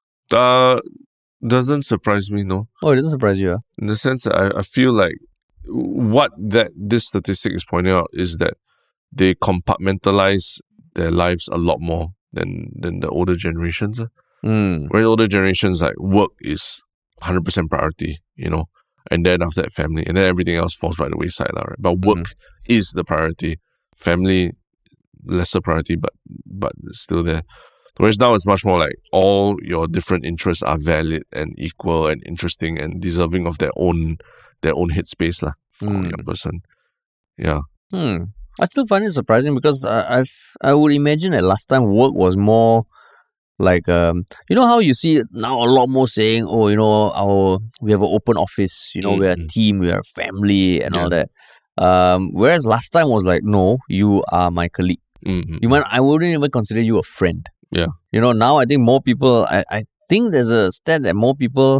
Uh, doesn't surprise me, no. Oh, it doesn't surprise you, huh? In the sense that I, I feel like what that this statistic is pointing out is that they compartmentalize their lives a lot more than than the older generations. Mm. Whereas older generations, like, work is one hundred percent priority, you know, and then after that family, and then everything else falls by the wayside, lah, right? But work Mm. is the priority, family lesser priority, but but it's still there. Whereas now it's much more like all your different interests are valid and equal and interesting and deserving of their own their own headspace, lah, for Mm. a young person. Yeah. Hmm. I still find it surprising because I, I've I would imagine that last time work was more like um you know how you see it now a lot more saying, oh, you know, our we have an open office, you know, we're a Mhm. team, we're a family and all Yeah. that. Um whereas last time was like, no, you are my colleague. Mhm. You might I wouldn't even consider you a friend. Yeah. You know, now I think more people I, I think there's a stat that more people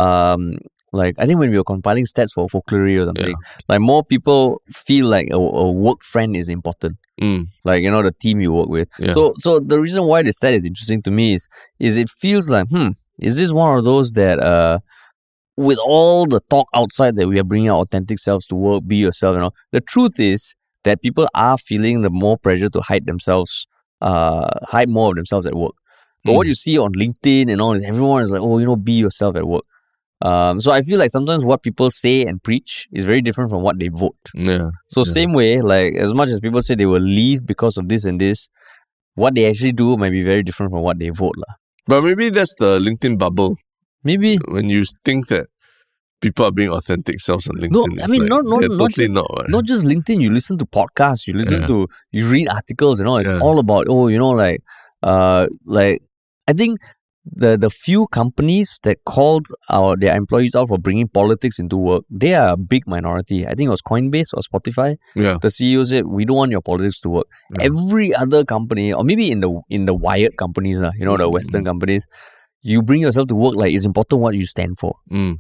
um like I think when we were compiling stats for folklore or something, like more people feel like a, a work friend is important. Mm. Like, you know, the team you work with. Yeah. So so the reason why this stat is interesting to me is is it feels like, hmm, is this one of those that uh with all the talk outside that we are bringing our authentic selves to work, be yourself, you know, the truth is that people are feeling the more pressure to hide themselves, uh, hide more of themselves at work. But Mm. what you see on LinkedIn and all is everyone is like, oh, you know, be yourself at work. Um, so I feel like sometimes what people say and preach is very different from what they vote. Yeah. So Yeah. same way, like as much as people say they will leave because of this and this, what they actually do might be very different from what they vote, lah. But maybe that's the LinkedIn bubble. Maybe When you think that people are being authentic selves on LinkedIn. no, I it's mean like, not not they're not totally just, not. Right? not just LinkedIn. You listen to podcasts, you listen Yeah. to you read articles, and all. It's Yeah. all about oh, you know, like uh, like I think the the few companies that called our their employees out for bringing politics into work, they are a big minority. I think it was Coinbase or Spotify. Yeah. The C E O said, "We don't want your politics to work." Yeah. Every other company, or maybe in the in the wired companies, uh, you know, the Mm, Western companies, you bring yourself to work like it's important what you stand for. Mm.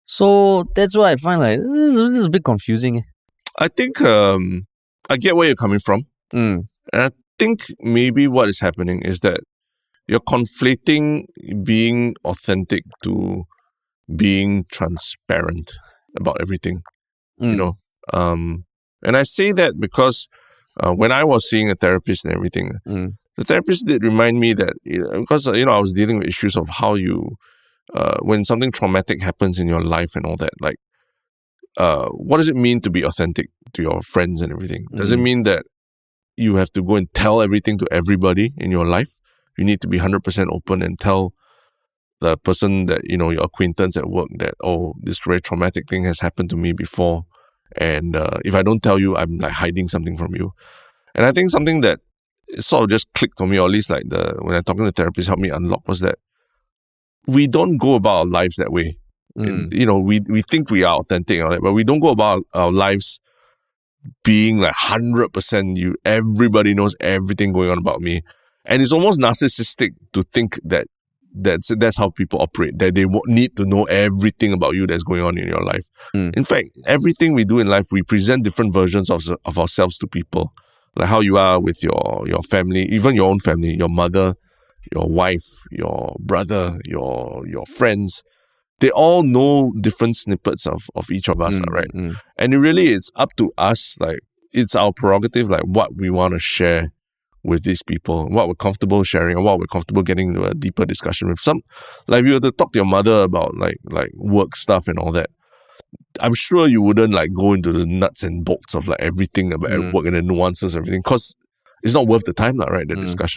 So that's why I find like this is, this is a bit confusing. I think um, I get where you're coming from. Mm. And I think maybe what is happening is that you're conflating being authentic to being transparent about everything, Mm. you know. Um, and I say that because uh, when I was seeing a therapist and everything, Mm. the therapist did remind me that, you know, because, you know, I was dealing with issues of how you, uh, when something traumatic happens in your life and all that, like, uh, what does it mean to be authentic to your friends and everything? Does it Mm. mean that you have to go and tell everything to everybody in your life? You need to be one hundred percent open and tell the person that, you know, your acquaintance at work that, oh, this very traumatic thing has happened to me before. And uh, if I don't tell you, I'm like hiding something from you. And I think something that sort of just clicked for me, or at least like the when I talking to the therapist helped me unlock, was that we don't go about our lives that way. Mm. And, you know, we we think we are authentic and all that, but we don't go about our lives being like one hundred percent you. Everybody knows everything going on about me. And it's almost narcissistic to think that that's, that's how people operate, that they w- need to know everything about you that's going on in your life. Mm. In fact, everything we do in life, we present different versions of, of ourselves to people. Like how you are with your, your family, even your own family, your mother, your wife, your brother, your your friends. They all know different snippets of, of each of us, Mm, right? mm. And it really, it's up to us, like, it's our prerogative, like, what we want to share with these people, what we're comfortable sharing, and what we're comfortable getting into a deeper discussion with. Some, like, if you were to talk to your mother about, like, like work stuff and all that, I'm sure you wouldn't, like, go into the nuts and bolts of, like, everything about Mm. work and the nuances, everything, because it's not worth the time, lah, right, the Mm. discussion.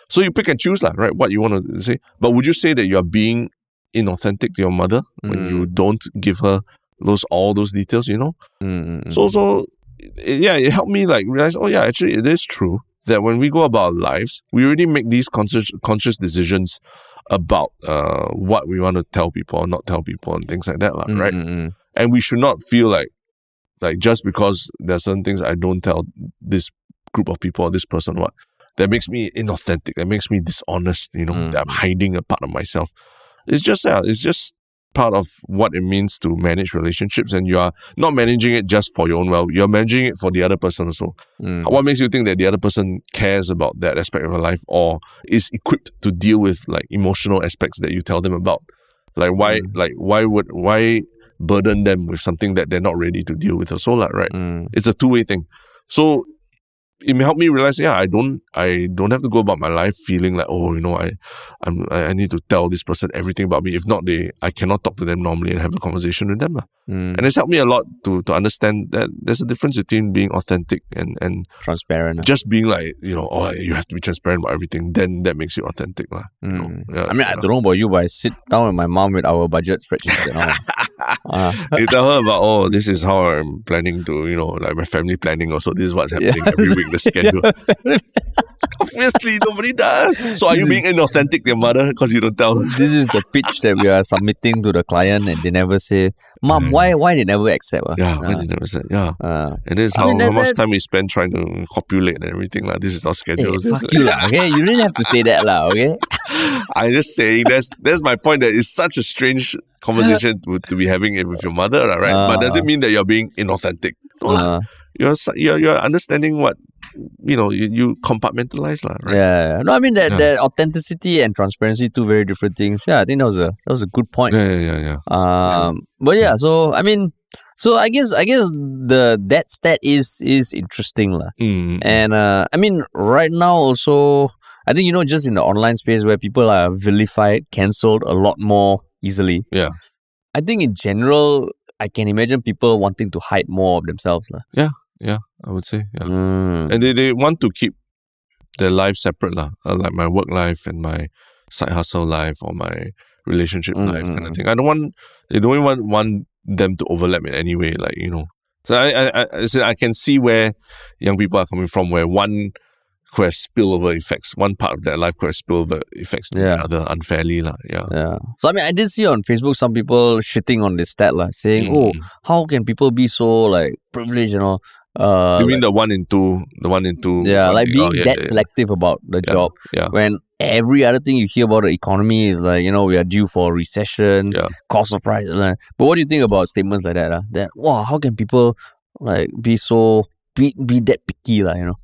So you pick and choose, lah, right? What you want to say. But would you say that you're being inauthentic to your mother when Mm. you don't give her those all those details, you know? Mm. So, so it- yeah, it helped me like realize, oh yeah, actually it is true that when we go about our lives, we already make these conscious conscious decisions about uh what we want to tell people or not tell people and things like that, lah, right? Mm. And we should not feel like like just because there's certain things I don't tell this group of people or this person what that makes me inauthentic, that makes me dishonest, you know, Mm. that I'm hiding a part of myself. It's just uh, it's just part of what it means to manage relationships, and you are not managing it just for your own well, you're managing it for the other person also. Mm. What makes you think that the other person cares about that aspect of your life or is equipped to deal with like emotional aspects that you tell them about? Like why Mm. like why would why burden them with something that they're not ready to deal with also, like, right? Mm. It's a two-way thing. So it may help me realize, yeah, I don't, I don't have to go about my life feeling like, oh, you know, I, I'm, I I need to tell this person everything about me. If not, they, I cannot talk to them normally and have a conversation with them. lah. Mm. And it's helped me a lot to to understand that there's a difference between being authentic and and Transparent. ah. just being like, you know, oh, you have to be transparent about everything. Then that makes you authentic, lah. You know? Mm. Yeah, I mean, I yeah. don't know about you, but I sit down with my mom with our budget spreadsheets and all. Uh, You tell her about, oh, this is how I'm planning to, you know, like my family planning also. This is what's happening every week, the schedule. Obviously, nobody does. So are you being inauthentic to your mother because you don't tell her? This is the pitch that we are submitting to the client, and they never say, "Mom, Yeah. why why they never accept?" ah?" Yeah, Uh, why they never said, yeah. uh, And this is I how, mean, how that- much time that's- we spend trying to copulate and everything. Like, this is our hey, schedule. This fuck is- you, lah. Okay, you didn't have to say that, lah. Okay. I'm just saying that's that's my point, that it's such a strange conversation to, to be having it with your mother, lah, right? But does it mean that you're being inauthentic? No, lah. Uh, You're, su- you're you're understanding what, you know, you, you compartmentalize, lah, right? Yeah. No, I mean that, Yeah. that authenticity and transparency, two very different things. Yeah, I think that was a that was a good point. Yeah, yeah, yeah. yeah. Um, but yeah, so I mean, so I guess I guess the that stat is is interesting, lah. Mm, And uh, I mean, right now also, I think you know, just in the online space where people are vilified, cancelled a lot more easily. Yeah. I think in general, I can imagine people wanting to hide more of themselves, lah. yeah, I would say, yeah. Mm. And they, they want to keep their life separate, lah. Uh, like my work life and my side hustle life or my relationship Mm, life kind of mm, thing. I don't want, they don't want, want them to overlap in any way, like, you know. So I, I, I, I said I can see where young people are coming from, where one could have spillover effects, one part of their life could have spillover effects to Yeah. the other unfairly, lah. Yeah. Yeah. So I mean, I did see on Facebook some people shitting on this stat, lah, saying, Mm. "Oh, how can people be so like privileged, you know?" Uh, You mean like- the one in two, the one in two? yeah, one like in- being oh, yeah, that yeah, selective about the yeah, job. Yeah. When every other thing you hear about the economy is like, you know, we are due for recession, Yeah. cost of price. Like, but what do you think about statements like that? Uh? That, wow, how can people like be so, be, be that picky, lah, you know?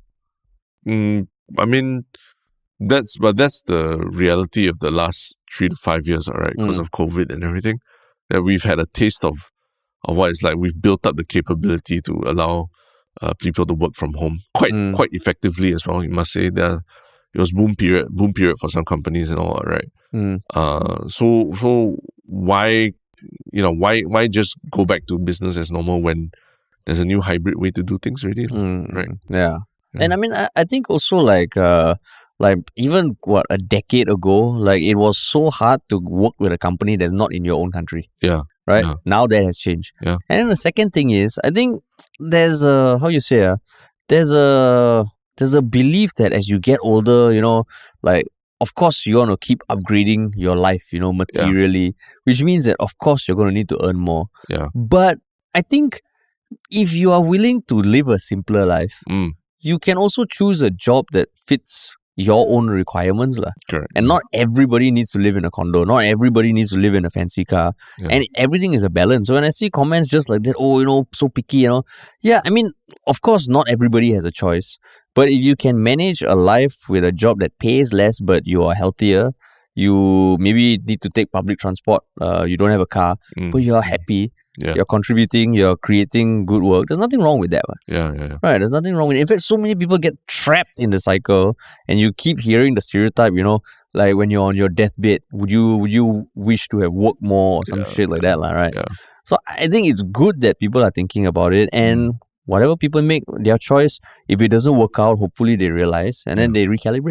Mm, I mean, that's but that's the reality of the last three to five years, all right, because Mm. of COVID and everything. That we've had a taste of of what it's like. We've built up the capability to allow uh, people to work from home quite Mm. quite effectively as well. You must say that it was boom period, boom period for some companies and all, right? Mm. Uh, so so why you know why why just go back to business as normal when there's a new hybrid way to do things already? Mm, Right. Yeah. Yeah. And I mean, I, I think also like, uh, like even what a decade ago, like it was so hard to work with a company that's not in your own country. Yeah. Right. Yeah. Now that has changed. Yeah. And then the second thing is, I think there's a, how you say, uh, there's a, there's a belief that as you get older, you know, like, of course you want to keep upgrading your life, you know, materially, which means that of course you're going to need to earn more. Yeah. But I think if you are willing to live a simpler life, Mm, you can also choose a job that fits your own requirements, lah. correct. And not everybody needs to live in a condo. Not everybody needs to live in a fancy car. Yeah. And everything is a balance. So when I see comments just like that, oh, you know, so picky, you know. Yeah, I mean, of course, not everybody has a choice. But if you can manage a life with a job that pays less, but you are healthier, you maybe need to take public transport, uh, you don't have a car, Mm, but you're happy, Yeah. you're contributing, you're creating good work. There's nothing wrong with that, one. yeah, yeah, yeah. Right, there's nothing wrong with it. In fact, so many people get trapped in the cycle, and you keep hearing the stereotype, you know, like when you're on your deathbed, would you would you wish to have worked more or some Yeah, shit like that, lah, right? yeah. So I think it's good that people are thinking about it, and whatever people make their choice, if it doesn't work out, hopefully they realize and then Mm. they recalibrate, lah.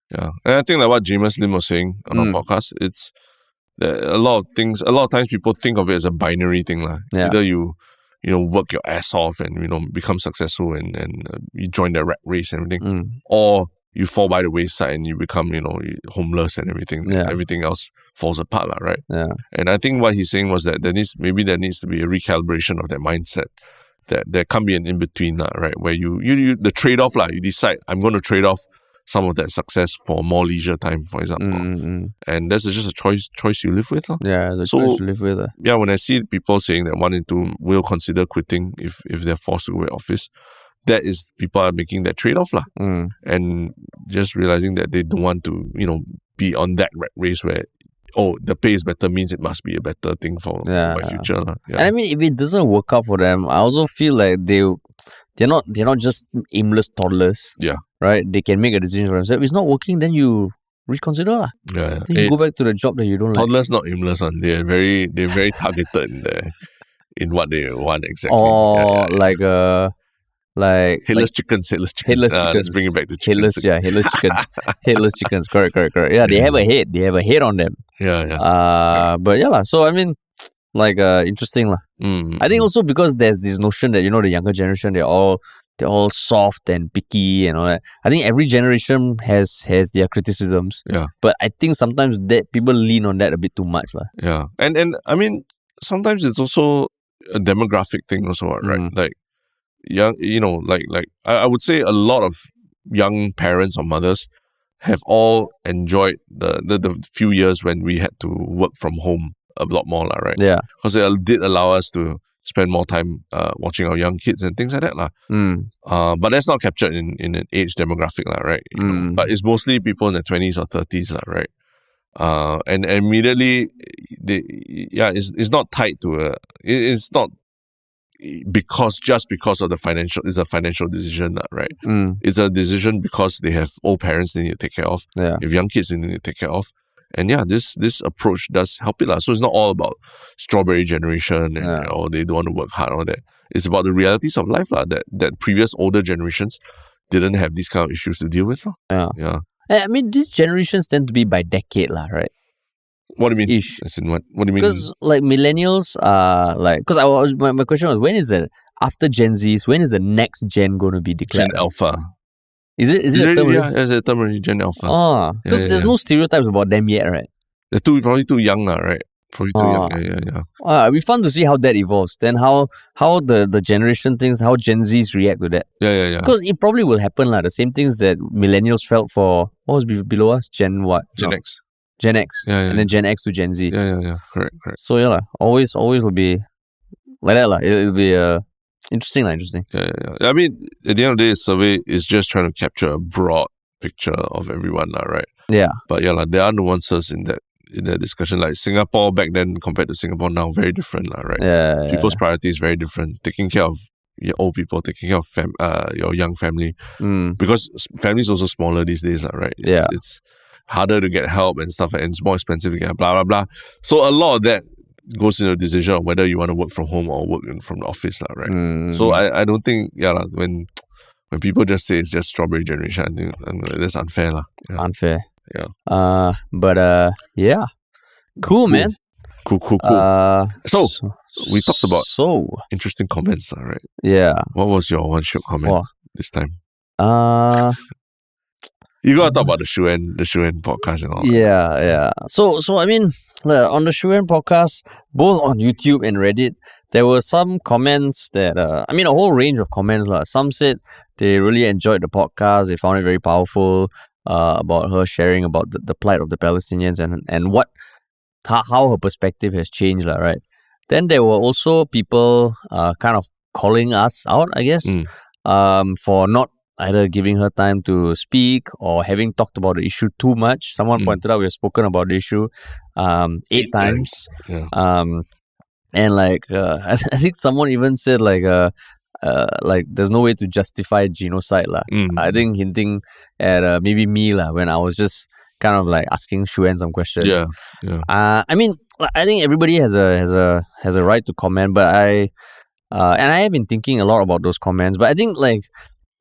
Yeah. And I think like what James Lim was saying on Mm. our podcast, it's that a lot of things, a lot of times people think of it as a binary thing. Lah. Yeah. Either you, you know, work your ass off and, you know, become successful and, and uh, you join the rat race and everything. Mm. Or you fall by the wayside and you become, you know, homeless and everything. Yeah. Everything else falls apart, lah, right? Yeah. And I think what he's saying was that there needs, maybe there needs to be a recalibration of that mindset. That there can't be an in-between, lah, right? Where you, you, you the trade-off, lah, you decide, I'm going to trade off some of that success for more leisure time, for example. Mm, mm. And that's just a choice choice you live with. Lah. Yeah, it's a So- choice to live with. Uh. Yeah, when I see people saying that one in two will consider quitting if, if they're forced to go to office, that is people are making that trade-off, lah. Mm. And just realizing that they don't want to, you know, be on that rat race where, oh, the pay is better means it must be a better thing for, Yeah. for my future. Lah. Yeah. And I mean, if it doesn't work out for them, I also feel like they they're not they're not just aimless toddlers. Yeah. Right. They can make a decision for themselves. If it's not working, then you reconsider lah. yeah, yeah. Then you Eh, go back to the job that you don't like. toddlers not aimless, one. They're very they're very targeted in the in what they want exactly. Or Yeah, yeah, yeah. like uh like Headless chickens, headless chickens. headless Ah, chickens. Let's bring it back to chickens. headless, yeah, headless chickens. Headless chickens, correct, correct, correct. Yeah, they Yeah. have a head. They have a head on them. Yeah, yeah. Uh but yeah lah. So I mean, like uh interesting lah. Mm, I think mm. also because there's this notion that, you know, the younger generation, they're all they're all soft and picky and all that. I think every generation has has their criticisms. Yeah. But I think sometimes that people lean on that a bit too much. lah. Yeah, and and I mean sometimes it's also a demographic thing also, right? Mm. Like young, you know, like like I, I would say a lot of young parents or mothers have all enjoyed the, the the few years when we had to work from home a lot more, lah, right? Yeah. Because it did allow us to spend more time uh, watching our young kids and things like that, lah. Mm. Uh, but that's not captured in, in an age demographic, lah, right? You know, Mm. but it's mostly people in their twenties or thirties, lah, right? Uh, and, and immediately, they, yeah, it's, it's not tied to a, it, it's not because, just because of the financial, it's a financial decision, lah, right? Mm. It's a decision because they have old parents they need to take care of, Yeah. if young kids they need to take care of. And yeah, this this approach does help it, lah. So it's not all about strawberry generation and Yeah. or they don't want to work hard or that. It's about the realities of life, lah. That that previous older generations didn't have these kind of issues to deal with, lah. Yeah. Yeah. I mean, these generations tend to be by decade, lah, right? What do you mean? Ish. As in what? What do you mean? Because like millennials are like, because I was my, my question was, when is the after Gen Zs, when is the next gen going to be declared? Gen Alpha. Is it is Is it a it term really, already? yeah, it's a term already, Gen Alpha. Oh, because yeah, there's yeah. no stereotypes about them yet, right? They're too probably too young, lah, right? Probably too Oh. young. Yeah, yeah, yeah. Uh, it'll be fun to see how that evolves. Then how how the, the generation things, how Gen Zs react to that. Yeah, yeah, yeah. Because it probably will happen, lah. The same things that millennials felt for, what was be- below us? Gen what? Gen No, X. Gen X. Yeah, yeah. And then Gen X to Gen Z. yeah, yeah, yeah. Correct, correct. So yeah, lah. Always, always will be like that, lah. It, it'll be uh, interesting, lah. Interesting. Yeah, yeah, yeah. I mean, at the end of the day, the survey is just trying to capture a broad picture of everyone, lah, right? Yeah. But yeah, like, there are nuances in that in that discussion. Like Singapore back then compared to Singapore now, very different, lah, right? Yeah. yeah, People's priorities very different. Taking care of your old people, taking care of fam- uh, your young family, yeah. Mm. because s- families also smaller these days, lah, right? It's, Yeah. it's harder to get help and stuff, and it's more expensive to get blah blah blah. So a lot of that goes into the decision of whether you want to work from home or work in, from the office, lah, right? Mm. So I, I don't think yeah lah, when when people just say it's just strawberry generation, I think um, that's unfair, lah. Yeah. Unfair. Yeah. Uh, but uh, yeah. Cool, man. Cool, cool, cool. Uh, So, we talked about- so Interesting comments, all right. yeah. What was your one shot comment Oh. this time? Uh, You gotta talk about the Shuen, the Shuen podcast and all. that. yeah, yeah. So, so I mean, uh, on the Shuan podcast, both on YouTube and Reddit, there were some comments that, uh, I mean, a whole range of comments. lah. Some said they really enjoyed the podcast, they found it very powerful, uh, about her sharing about the, the plight of the Palestinians and, and what, how, how her perspective has changed, lah, right? Then there were also people uh, kind of calling us out, I guess, Mm. um, for not either giving her time to speak or having talked about the issue too much. Someone Mm. pointed out we have spoken about the issue um, eight, Eight times. Yeah. Um, and like, uh, I, I think someone even said like, uh, uh, like there's no way to justify genocide, lah. Mm. I think hinting at uh, maybe me, lah, when I was just kind of like asking Shuen some questions. Yeah. Yeah. Uh, I mean, I think everybody has a has a has a right to comment, but I uh, and I have been thinking a lot about those comments. But I think like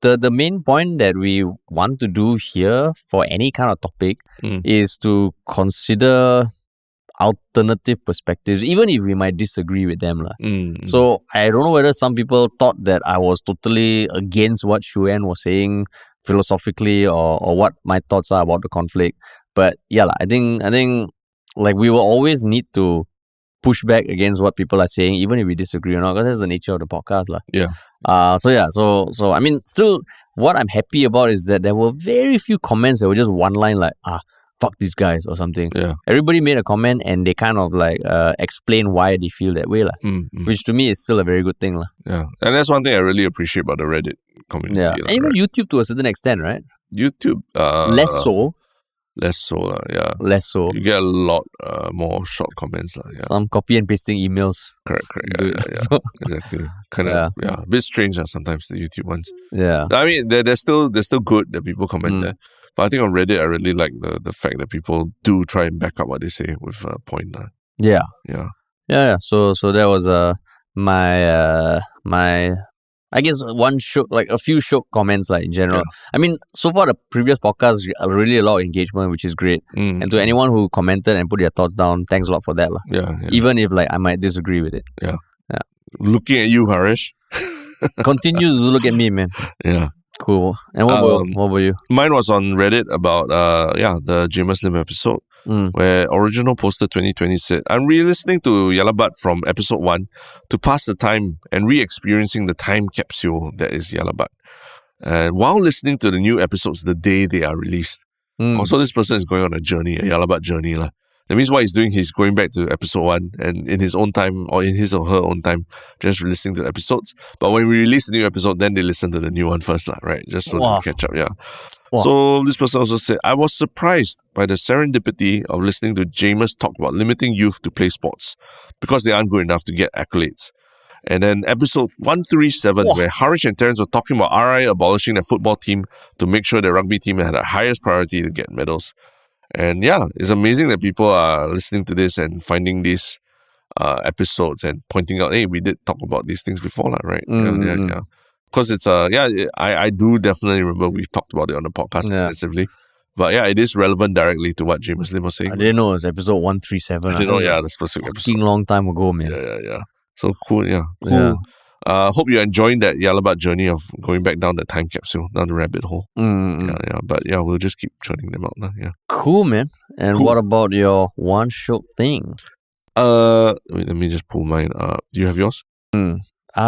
the, the main point that we want to do here for any kind of topic Mm. is to consider alternative perspectives, even if we might disagree with them. lah. Mm. So I don't know whether some people thought that I was totally against what Shu-En was saying philosophically, or, or what my thoughts are about the conflict. But yeah, lah, I think I think like we will always need to push back against what people are saying, even if we disagree or not, because that's the nature of the podcast. lah. Yeah. Uh, so yeah, so so I mean, still, what I'm happy about is that there were very few comments that were just one line like, ah, fuck these guys or something. Yeah. Everybody made a comment and they kind of like uh, explain why they feel that way, lah. Mm, mm. Which to me is still a very good thing, lah. Yeah. And that's one thing I really appreciate about the Reddit community. Yeah, lah, and even right? YouTube to a certain extent, right? YouTube. Uh, Less so, Less so, lah. Yeah. less so. You get a lot uh, more short comments, lah. Yeah. Some copy and pasting emails. Correct, correct. Yeah, Dude, yeah, yeah. so- Exactly. Kind of, Yeah. yeah. A bit strange, lah, sometimes, the YouTube ones. yeah. I mean, they're, they're still they're still good that people comment Mm. there. But I think on Reddit, I really like the, the fact that people do try and back up what they say with a point. lah. Yeah. Yeah. Yeah, yeah. So so that was uh my uh my I guess one shook like a few shook comments like in general. I mean, so far the previous podcast uh, really a lot of engagement, which is great. Mm. And to anyone who commented and put their thoughts down, thanks a lot for that, lah. Yeah, yeah. Even if like I might disagree with it. Looking at you, Harish. Continue to look at me, man. Yeah. Cool. And what about Um, what about you? Mine was on Reddit about uh yeah the Jamus Lim episode Mm. where Original Poster twenty twenty said, I'm re-listening to Yalla Butt from episode one to pass the time and re-experiencing the time capsule that is Yalla Butt. And while listening to the new episodes the day they are released. Mm. Also, this person is going on a journey, a Yalla Butt journey. lah. That means what he's doing, he's going back to episode one and in his own time or in his or her own time, just listening to the episodes. But when we release the new episode, then they listen to the new one first, lah, right? Just so Wow. they catch up, yeah. Wow. So this person also said, I was surprised by the serendipity of listening to Jamus talk about limiting youth to play sports because they aren't good enough to get accolades. And then episode one thirty-seven, Wow. where Harish and Terence were talking about R I abolishing their football team to make sure the rugby team had the highest priority to get medals. And yeah, it's amazing that people are listening to this and finding these uh, episodes and pointing out, hey, we did talk about these things before, lah, right? Mm, Yeah, yeah, mm, yeah. Because it's, uh, yeah, I, I do definitely remember we've talked about it on the podcast Yeah. extensively. But yeah, it is relevant directly to what Jamus Lim was saying. I didn't know it was episode one thirty-seven. I didn't know, yeah, the specific Fucking episode. long time ago, man. Yeah, yeah, yeah. So cool, yeah. Cool. Yeah. Uh, hope you're enjoying that Yalla Butt journey of going back down the time capsule, down the rabbit hole. Mm, mm. Yeah, yeah. But yeah, we'll just keep churning them out. lah, Yeah. Cool, man. And Cool. what about your one shook thing? Uh, wait, let me just pull mine up. Do you have yours? Uh,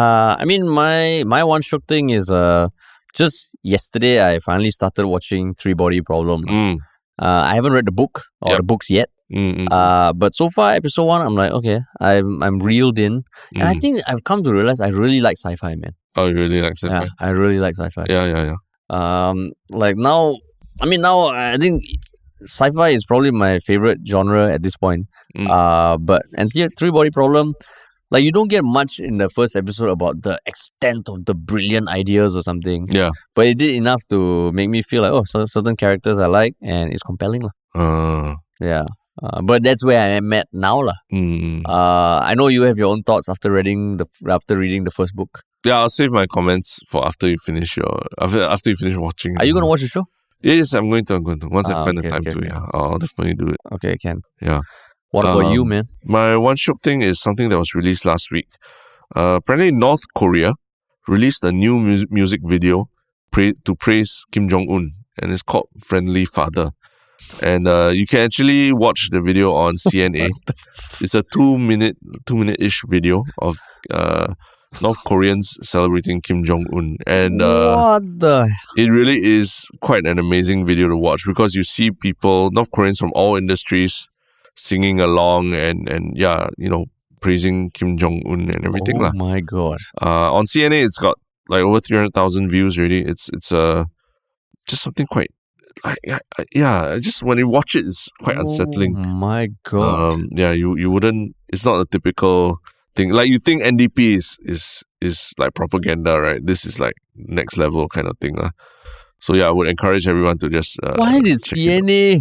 I mean, my my one shook thing is uh just yesterday I finally started watching Three Body Problem. Mm, Uh, I haven't read the book or Yep. the books yet. mm, mm, Uh, but so far episode one, I'm like, okay, I'm I'm reeled in, and I mm. think I've come to realize I really like sci-fi, man. Oh, you really like sci-fi? Yeah, I really like sci-fi. Yeah, yeah, yeah. Um, like now, I mean now I think sci-fi is probably my favorite genre at this point. Mm. Uh, but and Three Three Body Problem, like you don't get much in the first episode about the extent of the brilliant ideas or something. Yeah. But it did enough to make me feel like, oh, so certain characters I like and it's compelling, lah. Uh, Yeah. Uh, but that's where I am at now, lah. mm. Uh, I know you have your own thoughts after reading the after reading the first book. Yeah, I'll save my comments for after you finish your after after you finish watching. Are you gonna watch the show? Yes, I'm going to. I'm going to. Once I Ah, find okay, the time okay, to, okay. yeah, I'll definitely do it. Okay, I can. Yeah. What about you, Um, man? My one shock thing is something that was released last week. Uh, apparently, North Korea released a new mu- music video pra- to praise Kim Jong Un, and it's called "Friendly Father." And uh, you can actually watch the video on C N A. It's a two minute, two minute ish video of uh, North Koreans celebrating Kim Jong Un, and uh, what the? it really is quite an amazing video to watch because you see people, North Koreans from all industries, singing along and and yeah, you know, praising Kim Jong Un and everything Oh lah. my god! Uh, on C N A, it's got like over three hundred thousand views already. It's it's uh, just something quite like yeah, yeah. Just when you watch it, it's quite unsettling. Oh my god! Um, yeah, you you wouldn't. It's not a typical thing. Like you think N D P is is is like propaganda, right? This is like next level kind of thing, lah. So yeah, I would encourage everyone to just. Uh, Why did check it C N A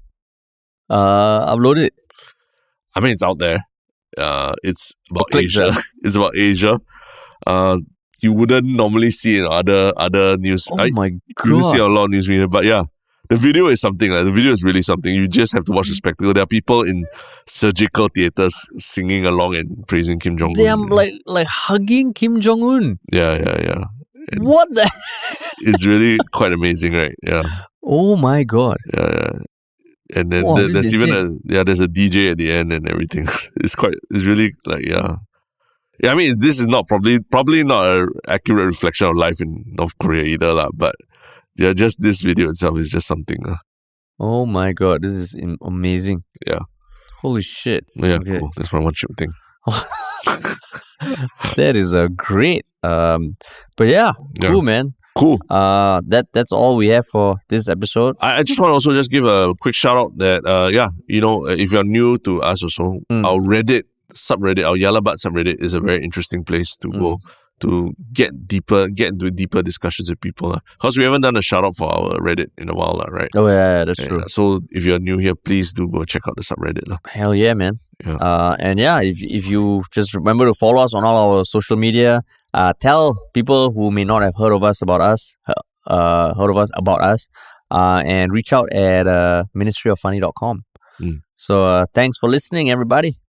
uh upload it? I mean, it's out there. Uh, it's about click Asia. that. It's about Asia. Uh, you wouldn't normally see in other other news. Oh I, my You will see god! a lot of news media, but yeah, the video is something. Like, the video is really something. You just have to watch the spectacle. There are people in surgical theaters singing along and praising Kim Jong Un. They are like like hugging Kim Jong Un. Yeah, yeah, yeah. And What the? it's really quite amazing, right? Yeah, Oh my god! yeah, yeah. And then Wow, there- this there's is even a yeah, there's a D J at the end and everything. It's quite. It's really like yeah. Yeah, I mean, this is not probably probably not an accurate reflection of life in North Korea either, lah. But yeah, just this video itself is just something. Uh, Oh my god! This is im- amazing. Yeah. Holy shit! yeah, Okay. cool. That's my one shoot thing. That is a great. Um, but yeah, Yeah. cool, man. Cool. Uh, that that's all we have for this episode. I, I just want to also just give a quick shout out that uh yeah, you know, if you're new to us also, Mm. our Reddit subreddit, our Yalabat subreddit is a very interesting place to Mm. go to get deeper, get into deeper discussions with people. Because we haven't done a shout out for our Reddit in a while, lah, right? Oh yeah, that's Yeah, true. so if you're new here, please do go check out the subreddit. lah. Hell yeah, man. Yeah. Uh, and yeah, if if you just remember to follow us on all our social media, uh, tell people who may not have heard of us about us, uh, heard of us about us, uh, and reach out at uh, ministry of funny dot com. Mm. So uh, thanks for listening, everybody.